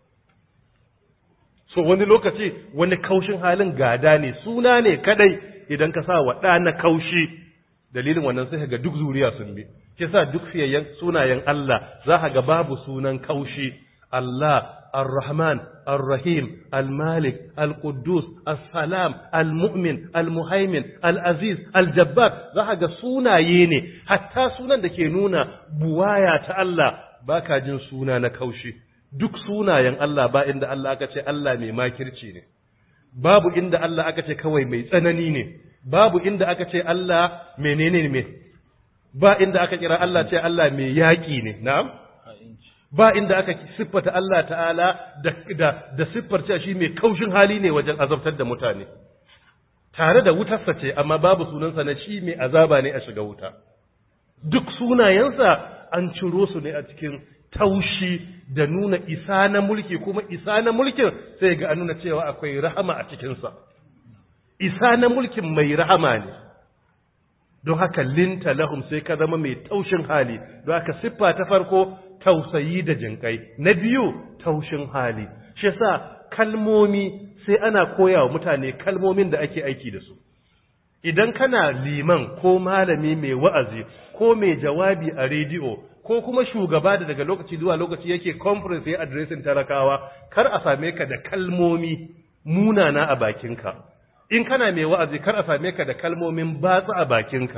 So wani lokaci wani kaushin halin gada ne, suna ne kadai idan ka sa wa ɗa na kaushi, dalilin wannan sai ga duk zuriya sun bi. Ke sa duk fiyayyen sunayen Allah za ka ga babu sunan kaushi. Allah, Ar-Rahman, Ar-Rahim, Al-Malik, Al-Quddus, As-Salam, Al-Mu'min, Al-Muhaimin, Al-Aziz, Al-Jabbar, za ka ga sunaye ne, hatta sunan da ke nuna buwaya ta Allah ba ka jin suna na kaushi. Duk sunayen Allah ba inda Allah aka ce Allah mai makirci ne, babu inda Allah aka ce kawai mai tsanani ne, babu inda aka ce Allah menene ne, ba inda aka kira Allah ce Allah mai yaƙi ne, na'am? Ba inda aka siffata Allah ta'ala da siffar cewa shi mai kaushin hali ne wajen azabtar da mutane. Tare da wutarsa ce, amma babu sunansa na shi mai azaba ne a shiga wuta. Duk sunayensa an ciro su ne a cikin taushi da nuna isa na mulki, kuma isa na mulkin sai ga an nuna cewa akwai rahama a cikinsa. Isa na mulkin mai rahama ne. Don haka linta lahum sai ka zama mai taushin hali, don haka siffa ta farko tausayi da jinkai, na biyu taushin hali. Shi yasa kalmomi sai ana koya wa mutane kalmomin da ake aiki da su. Idan kana liman ko malami mai wa'azi ko mai jawabi a rediyo ko kuma shugaba da daga lokaci zuwa lokaci yake conference ya addressing talakawa, kar a same ka da kalmomi munana a bakinka. In kana mai wa'azi kar a same ka da kalmomin batsa a bakinka.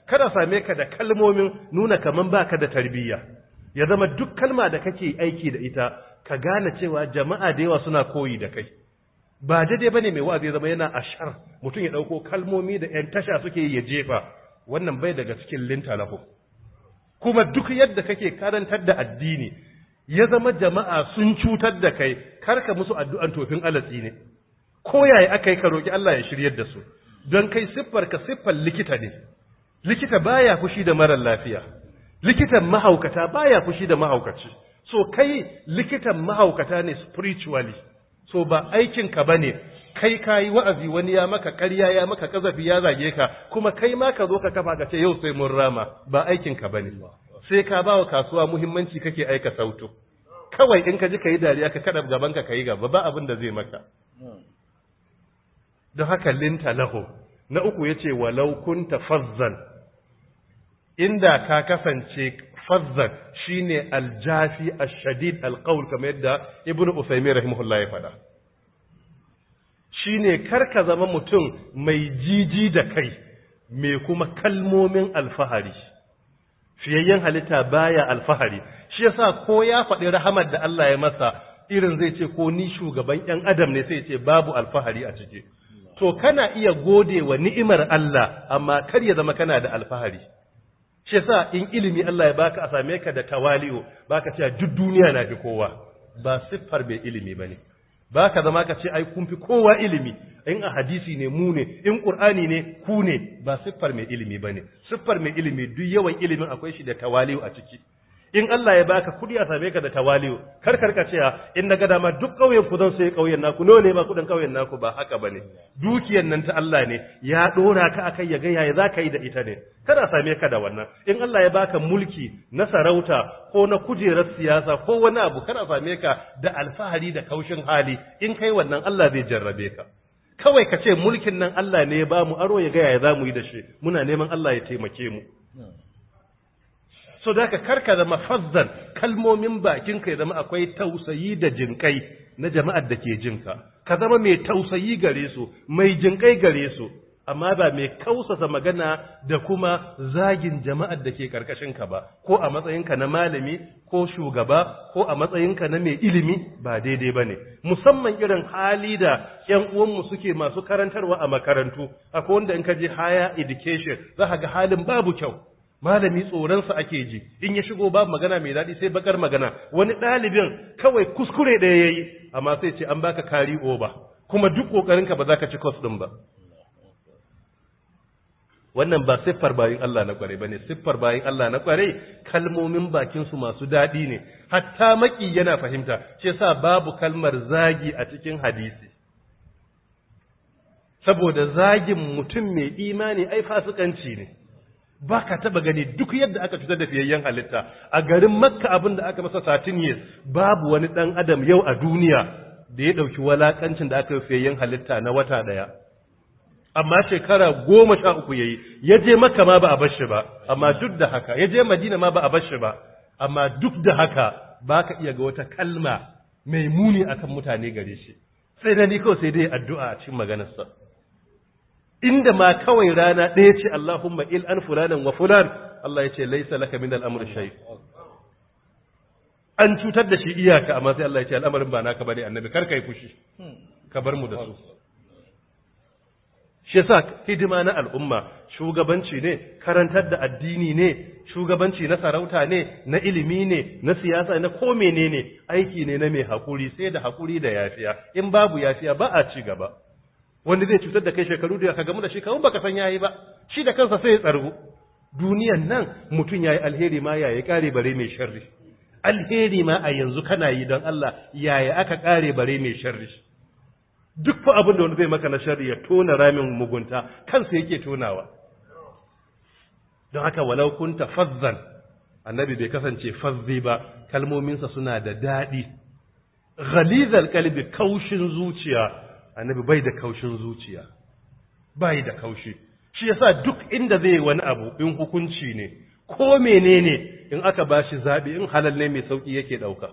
kada same ka da kalmomin nuna kaman baka da tarbiyya. Ya zama duk kalma da kake aiki da ita ka gane cewa jama'a da yawa suna koyi da kai. Ba daidai bane mai wa'azi ya zama yana ashar mutum ya dauko kalmomi da ƴan tasha suke ya jefa, wannan bai daga cikin lintalahu. Kuma duk yadda kake karantar da addini ya zama jama'a sun cutar da kai, karka musu addu'an tofin alatsi ne. Ko yaya aka yi ka roki Allah ya shiryar da su, don kai siffar ka siffar likita ne. Likita baya fushi da marar lafiya, likitan mahaukata baya fushi da mahaukaci. So kai likitan mahaukata ne spiritually, so ba aikinka ba ne, kai ka yi wa'azi wani ya maka ƙarya ya maka ƙazafi ya zage ka, kuma kai ma ka zo ka kafa ka ce yau sai mun rama, ba aikinka ba ne. Sai ka ba wa kasuwa muhimmanci kake aika sauto. Kawai in ka ji ka yi dariya ka kaɗa gabanka ka yi gaba, ba abin da zai maka. Don haka linta lahu. Na uku ya ce walau kunta fazzan, inda ka kasance fazzan shine aljafi ashadid alqaul kamar yadda ibnu usaymin rahimahullah ya faɗa. Shine karka zama mutum mai jiji da kai, mai kuma kalmomin alfahari. Fiyayyen halitta baya alfahari. Shi yasa ko ya faɗi rahamar da Allah ya masa, irin zai ce ko ni shugaban ƴan adam ne, sai ya ce babu alfahari a ciki. To kana iya gode wa ni'imar Allah, amma kar ya zama kana da alfahari. Shi yasa in ilimi Allah ya baka a same ka da tawali'u, baka ce duk duniya na fi kowa, ba siffar mai ilimi bane. Baka zama ka ce ai kun fi kowa ilimi, in a hadisi ne mu ne, in Qur'ani ne ku ne, ba siffar mai ilimi bane. Siffar mai ilimi duk yawan ilimin akwai shi da tawali'u a ciki. In Allah ya baka kudi a same ka da tawali'u, kar ka ce in na ga dama duk kauyen ku zan sai kauyen naku, nawa ne ba kudin kauyen naku, ba haka bane. Dukiyar nan ta Allah ne, ya dora ka akai ya ga yaya zaka yi da ita ne. Kada same ka da wannan. In Allah ya baka mulki na sarauta ko na kujerar siyasa ko wani abu, kada same ka da alfahari da kaushin hali. In kai wannan Allah zai jarrabe ka. Kawai ka ce mulkin nan Allah ne ya ba mu aro ya ga yaya zamu yi da shi. Muna neman Allah ya taimake mu. So da ka karka zama fazzan, kalmomin bakinka ya zama akwai tausayi da jinkai na jama'ar da ke jinka. Ka zama mai tausayi gare su, mai jinkai gare su, amma ba mai kausasa magana da kuma zagin jama'ar da ke karkashinka ba, ko a matsayinka na malami ko shugaba ko a matsayinka na mai ilimi, ba daidai ba ne. Musamman irin hali da ‘yan uwanmu suke masu karantarwa a makarantu, akwai wanda in ka je higher education za ka ga halin babu kyau. Malami tsoronsa ake ji, in ya shigo babu magana mai daɗi sai bakar magana. Wani ɗalibin kawai kuskure ɗaya ya yi, amma sai ce an baka kari over, kuma duk ƙoƙarinka ba za ka ci kwas ɗin ba. Wannan ba siffar bayin Allah na ƙware ba ne, siffar bayin Allah na ƙware kalmomin bakinsu masu daɗi ne, hatta maki yana fahimta, ce sa babu kalmar zagi a cikin hadisi. Saboda zagin mutum mai imani ai fasikanci ne. Ba ka taba gani duk yadda aka cutar da fiyayyen halitta a garin Makka, abin da aka masa 13 years, babu wani dan adam yau a duniya da ya dauki walakancin da aka yi fiyayyen halitta na wata daya. Amma shekara 13 yayi, ya je Makka ma ba a bar shi ba, amma duk da haka ya je Madina ma ba a bar shi ba, amma duk da haka ba ka iya ga wata kalma mai muni akan mutane gare shi. Sai da ni kawai sai dai addu'a a cikin maganarsa. Inda ma kawai rana ɗaya ce Allahumma il an fulanan wa fulan, Allah ya ce laisa laka min al'amr shay. An cutar da shi iyaka, amma sai Allah ya ce al'amarin ba naka bane annabi, kar kai fushi, ka bar mu da su. Shi yasa hidima na al'umma, shugabanci ne, karantar da addini ne, shugabanci na sarauta ne, na ilimi ne, na siyasa na ko menene, aiki ne na mai hakuri, sai da hakuri da yafiya. In babu yafiya ba a ci gaba. Wanda zai cutar da kai shekaru da ka gamu da shi kawun baka san yayi ba, shi da kansa sai ya tsargu. Duniyan nan mutum yayi alheri ma yayi kare bare mai sharri. Alheri ma a yanzu kana yi don Allah, yaya aka kare bare mai sharri. Duk fa abin da wanda zai maka na sharri ya tona ramin mugunta, kansa yake tonawa. Don haka walau kunta fazzan, annabi bai kasance fazzi ba, kalmominsa suna da daɗi. Ghalizal qalbi, kaushin zuciya, annabi bai da kaushin zuciya, bai da kaushi. Shi yasa duk inda zai wani abu in hukunci ne ko menene, in aka bashi zabi, in halal ne mai sauki yake dauka.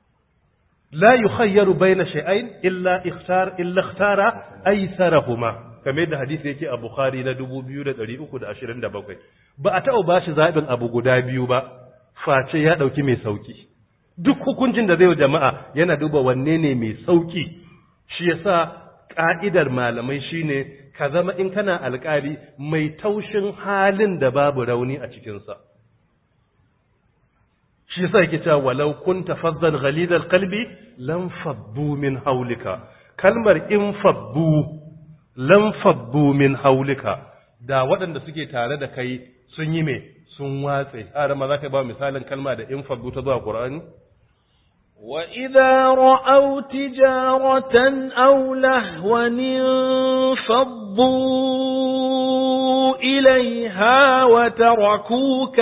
La yukhayyaru baina shay'ain illa ikhtara aysarahuma. kamar da hadisi yake a Bukhari na 2327 ba a taɓa bashi zaɓin abu guda biyu ba face ya ɗauki mai sauki duk hukuncin da zai wa jama'a yana duba wanne ne mai sauki shi yasa ka'idar malamai shine ka zama in kana alƙali mai taushin halin da babu rauni a cikinsa shi yasa yake cewa walau kunta fazzan ghalidal qalbi lam fabbu min haulika kalmar in fabbu lam fabbu min haulika da waɗanda suke tare da kai sun yi me sun watse har ma zaka ba misalin kalma da in fabbu ta zuwa Qur'ani وَإِذَا رَأَوْا تِجَارَةً أَوْ لَهْوًا انفَضُّوا إِلَيْهَا وَتَرَكُوكَ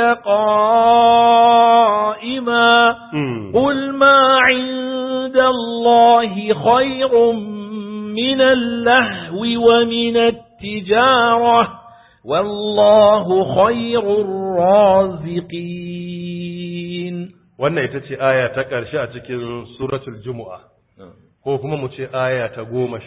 قَائِمًا قُلْ مَا عِندَ اللَّهِ خَيْرٌ مِنَ اللَّهْوِ وَمِنَ التِّجَارَةِ وَاللَّهُ خَيْرُ الرَّازِقِينَ wannan ita ce aya ta ƙarshe a cikin suratul Jumu'a ko kuma mu ce aya ta 11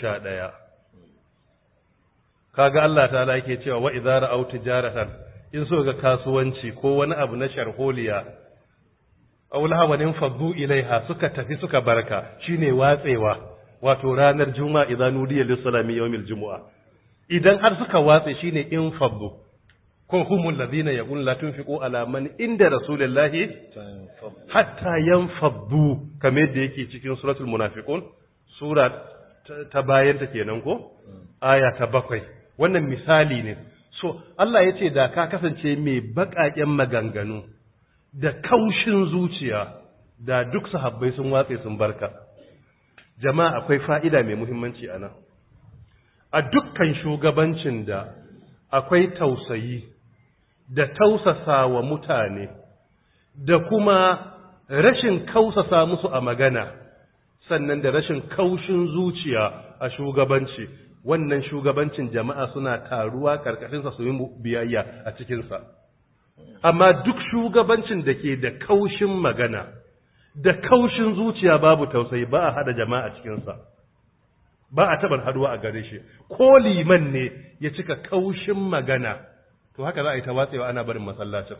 kaga Allah ta'ala yake cewa wa idza ra'aw tijaratan in so ga kasuwanci ko wani abu na sharholiya aw lahawanin faddu ilaiha suka tafi suka barka shine watsewa wato ranar juma'a idan nudiya lis-salami yawmil jumu'a idan har suka watse shine in faddu ko humul ladina yaqulu la tunfiqu ala man inda rasulillahi hatta yanfaddu kamar yadda yake cikin suratul munafiqun sura ta bayan ta kenan ko aya ta 7 wannan misali ne so Allah yace da ka kasance mai bakaken maganganu da kaushin zuciya da duk sahabbai sun watse sun barka jama'a akwai fa'ida mai muhimmanci anan a dukkan shugabancin da akwai tausayi da tausasa wa mutane da kuma rashin kausasa musu a magana sannan da rashin kaushin zuciya a shugabanci wannan shugabancin jama'a suna taruwa karkashinsa su yi biyayya a cikinsa amma duk shugabancin da ke da kaushin magana da kaushin zuciya babu tausayi ba a hada jama'a a cikinsa ba a taɓa haduwa a gare shi ko liman ne ya cika kaushin magana to haka za a yi ta watsewa ana barin masallacin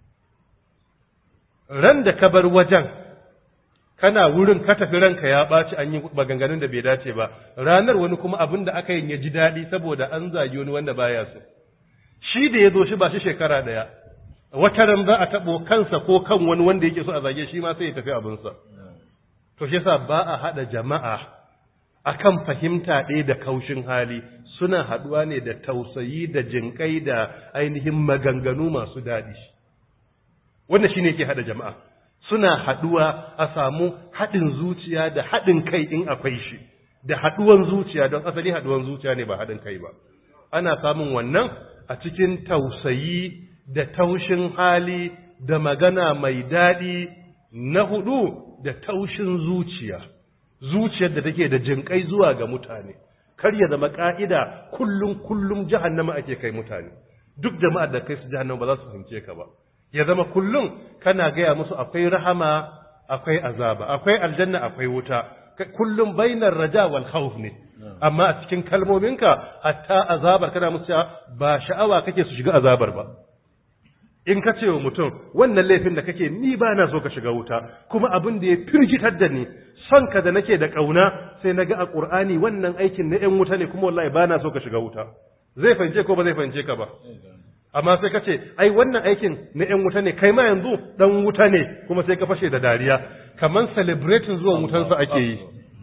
ran da ka bar wajen kana wurin ka tafi ranka ya ɓaci an yi maganganun da bai dace ba ranar wani kuma abin da aka yi ya ji daɗi saboda an zagi wani wanda baya so shi da ya zo shi ba shi shekara ɗaya wata ran za a taɓo kansa ko kan wani wanda yake so a zage shi ma sai ya tafi abinsa to shi yasa ba a haɗa jama'a akan fahimta ɗaya da kaushin hali suna haɗuwa ne da tausayi da jinƙai da ainihin maganganu masu daɗi wannan shine yake haɗa jama'a suna haɗuwa a samu haɗin zuciya da haɗin kai in akwai shi da haɗuwan zuciya don asali haɗuwan zuciya ne ba haɗin kai ba ana samun wannan a cikin tausayi da taushin hali da magana mai daɗi na hudu da taushin zuciya zuciyar da take da jinƙai zuwa ga mutane kar ya zama ka'ida kullum jahannama ake kai mutane duk jama'ar da kai su jahannama ba za su fahimce ka ba ya zama kullum kana gaya musu akwai rahama akwai azaba akwai aljanna akwai wuta kullum bainar raja wal khawf ne amma a cikin kalmominka hatta azabar kana musu ba sha'awa kake su shiga azabar ba in ka ce wa mutum wannan laifin da kake ni ba na so ka shiga wuta kuma abin da ya firgitar da ni son ka da nake da kauna sai naga a Qur'ani wannan aikin na ƴan wuta ne kuma wallahi ba na so ka shiga wuta zai fahimce ko ba zai fahimce ka ba amma sai ka ce ai wannan aikin na ƴan wuta ne kai ma yanzu dan wuta ne kuma sai ka fashe da dariya kaman celebrating zuwa wutansa ake yi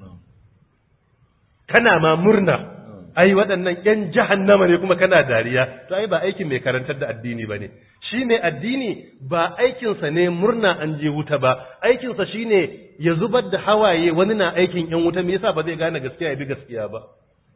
kana ma murna ai waɗannan ƴan jahannama ne kuma kana dariya to ai ba aikin mai karantar da addini bane shi ne addini ba aikinsa ne murna an je wuta ba aikinsa shine ya zubar da hawaye wani na aikin ƴan wuta me yasa ba zai gane gaskiya ya bi gaskiya ba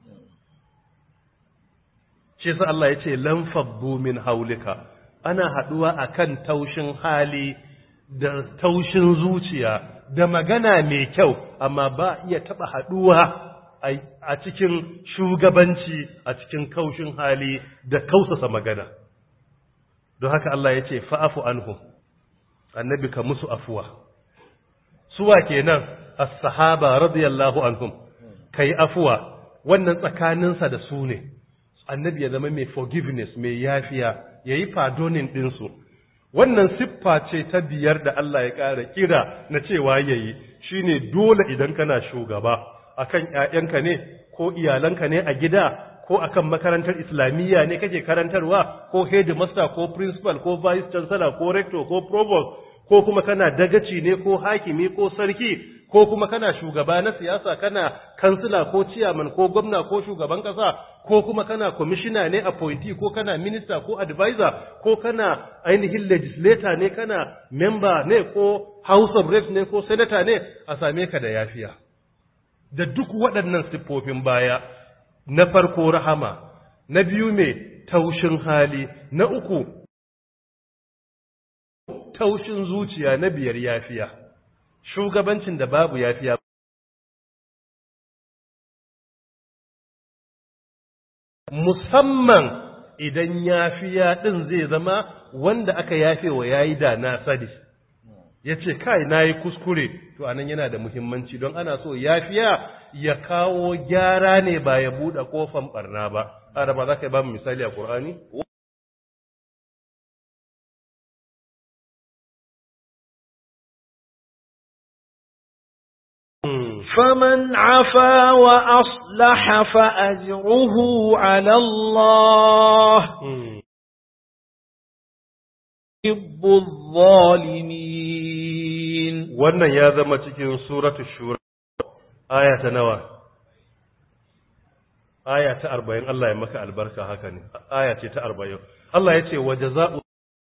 shi yasa Allah ya ce lan fabbu min haulika ana haduwa akan taushin hali da taushin zuciya da magana mai kyau amma ba iya taba haduwa a cikin shugabanci a cikin kaushin hali da kausasa magana don haka Allah ya ce fa'afu anhum annabi ka musu afuwa suwa kenan as-sahaba radiyallahu anhum kai afuwa wannan tsakaninsa da su ne annabi ya zama mai forgiveness, mai yafiya, yayi pardoning ɗinsu. Wannan siffa ce ta biyar da Allah ya ƙara kira na cewa yayi, shine dole idan kana shugaba akan ƴaƴanka ne ko iyalanka ne a gida ko akan makarantar islamiyya ne kake karantarwa ko headmaster ko principal ko vice chancellor ko rector ko provost ko kuma kana dagaci ne ko hakimi ko sarki ko kuma kana shugaba na siyasa, kana kansila ko chairman ko gwamna ko shugaban kasa ko kuma kana commissioner ne appointee ko kana minister ko advisor ko kana ainihin legislator ne, kana member ne ko house of reps ne ko senator ne, a same ka da yafiya da duk waɗannan siffofin baya. Na farko rahama, na biyu mai taushin hali, na uku taushin zuciya, na biyar yafiya. Shugabancin da babu yafiya musamman idan yafiya din zai zama wanda aka yafe wa yayi da na sani, yace kai nayi kuskure, to anan yana da muhimmanci don ana so yafiya ya kawo gyara ne ba ya bude kofan barna ba. Araba zaka ba mu misali a Qur'ani? فمن عفا وأصلح فأجره على الله يحب الظالمين. wannan ya zama cikin suratul shura aya ta nawa? Aya ta 40. Allah ya maka albarka, haka ne, aya ce ta 40. Allah ya ce wa jaza'u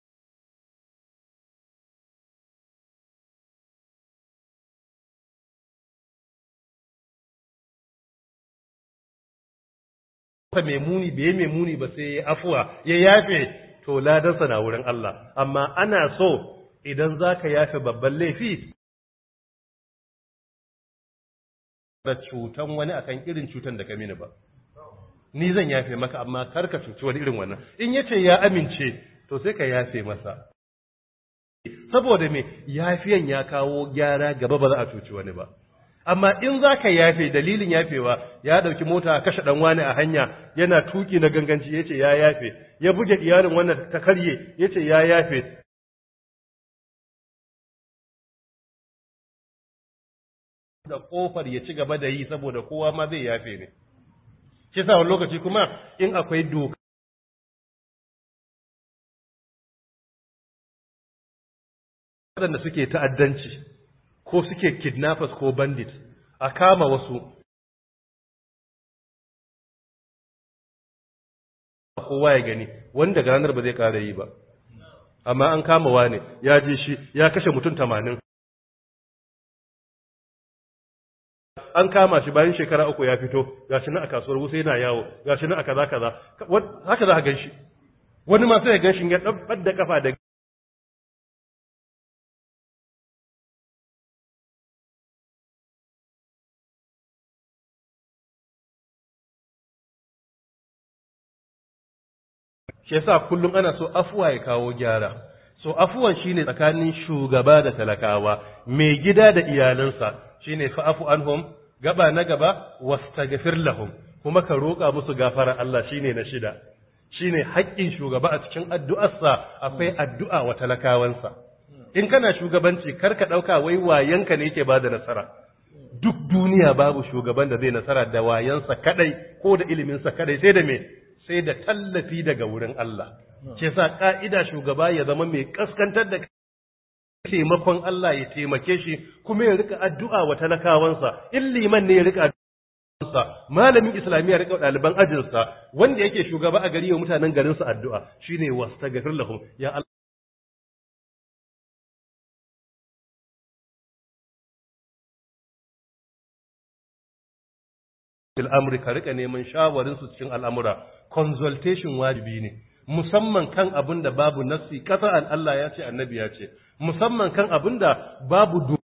mai muni bai mai muni ba sai ya afuwa ya yafe, to ladansa na wurin Allah. Amma ana so idan zaka yafe babban laifi da cutan wani akan irin cutan da ka mini ba, ni zan yafe maka amma kar ka cuci wani irin wannan. In yace ya amince to sai ka yafe masa, saboda me yafiyan ya kawo gyara gaba, ba za a cuci wani ba. Amma in za ka yafe, dalilin yafewa ya ɗauki mota kashe ɗan wani a hanya yana tuki na ganganci, ya ce ya yafe, ya buge iyalin wannan ta karye, ya ce ya yafe, da ƙofar ya ci gaba da yi saboda kowa ma zai yafe ne. Shi sa wani lokaci kuma in akwai doka waɗanda suke ta'addanci ko suke kidnappers ko bandit, a kama wasu kowa ya gani, wanda ranar ba zai ƙara yi ba. Amma an kama wane ya je shi ya kashe mutum 80, an kama shi bayan shekara 3 ya fito, gashi nan a kasuwar Wusa yana yawo, gashi nan a kaza kaza, haka za ka gan shi. Wani ma sai ya gan shi ya ɗabbar da kafa da shi yasa kullum ana so afuwa ya kawo gyara. So afuwan shine tsakanin shugaba da talakawa, mai gida da iyalansa, shine fa'afu anhum, gaba na gaba wastaghfir lahum, kuma ka roƙa musu gafara Allah, shine na 6. Shine haƙƙin shugaba a cikin addu'arsa akwai addu'a wa talakawansa. In kana shugabanci karka dauka wai wayanka ne yake bada nasara. Duk duniya babu shugaban da zai nasara da wayansa kadai ko da iliminsa kadai, sai da me? Sai da tallafi daga wurin Allah. Ce sa ka'ida shugaba ya zama mai kaskantar da taimakon Allah, ya taimake shi kuma ya rika addu'a wa talakawansa. In liman ne ya rika addu'a, malamin islamiyya rika ɗaliban ajinsa, wanda yake shugaba a gari wa mutanen garinsa addu'a, shine wastaghfir lahum, ya Allah al'amri, ka rika neman shawarinsu cikin al'amura. Consultation wajibi ne, musamman kan abin da babu nassi, ƙasar Allah ya ce, annabi ya ce, musamman kan abin da babu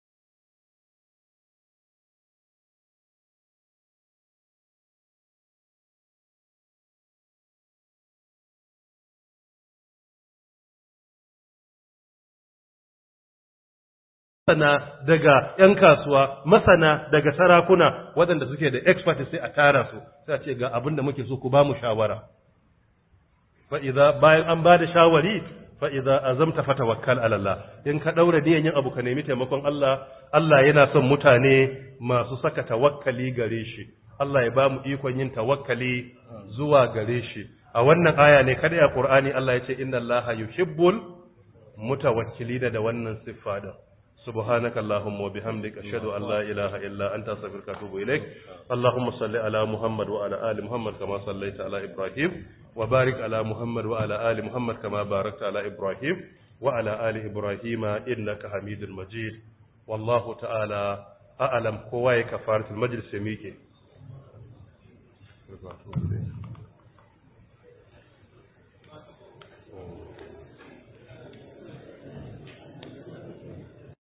masana daga ‘yan kasuwa, masana daga sarakuna waɗanda suke da expertise sai a tara su, sai a ce ga abin da muke so ku ba mu shawara. fa idza bayan an bada shawari fa idza azamta fatawakkal ala Allah in ka daura niyan yin abu ka nemi taimakon Allah Allah yana son mutane masu saka tawakkali gare shi Allah ya ba mu ikon yin tawakkali zuwa gare shi a wannan aya ne kada ya Qur'ani Allah ya ce inna Allaha yuhibbul mutawakkilina da wannan siffa da سبحانك اللهم وبحمدك أشهد أن لا إله إلا أنت أستغفرك وأتوب إليك اللهم صل على محمد وعلى آل محمد كما صليت على إبراهيم وبارك على محمد وعلى آل محمد كما باركت على إبراهيم وعلى آل إبراهيم إنك حميد مجيد والله تعالى أعلم قواي كفارة المجلس ميكي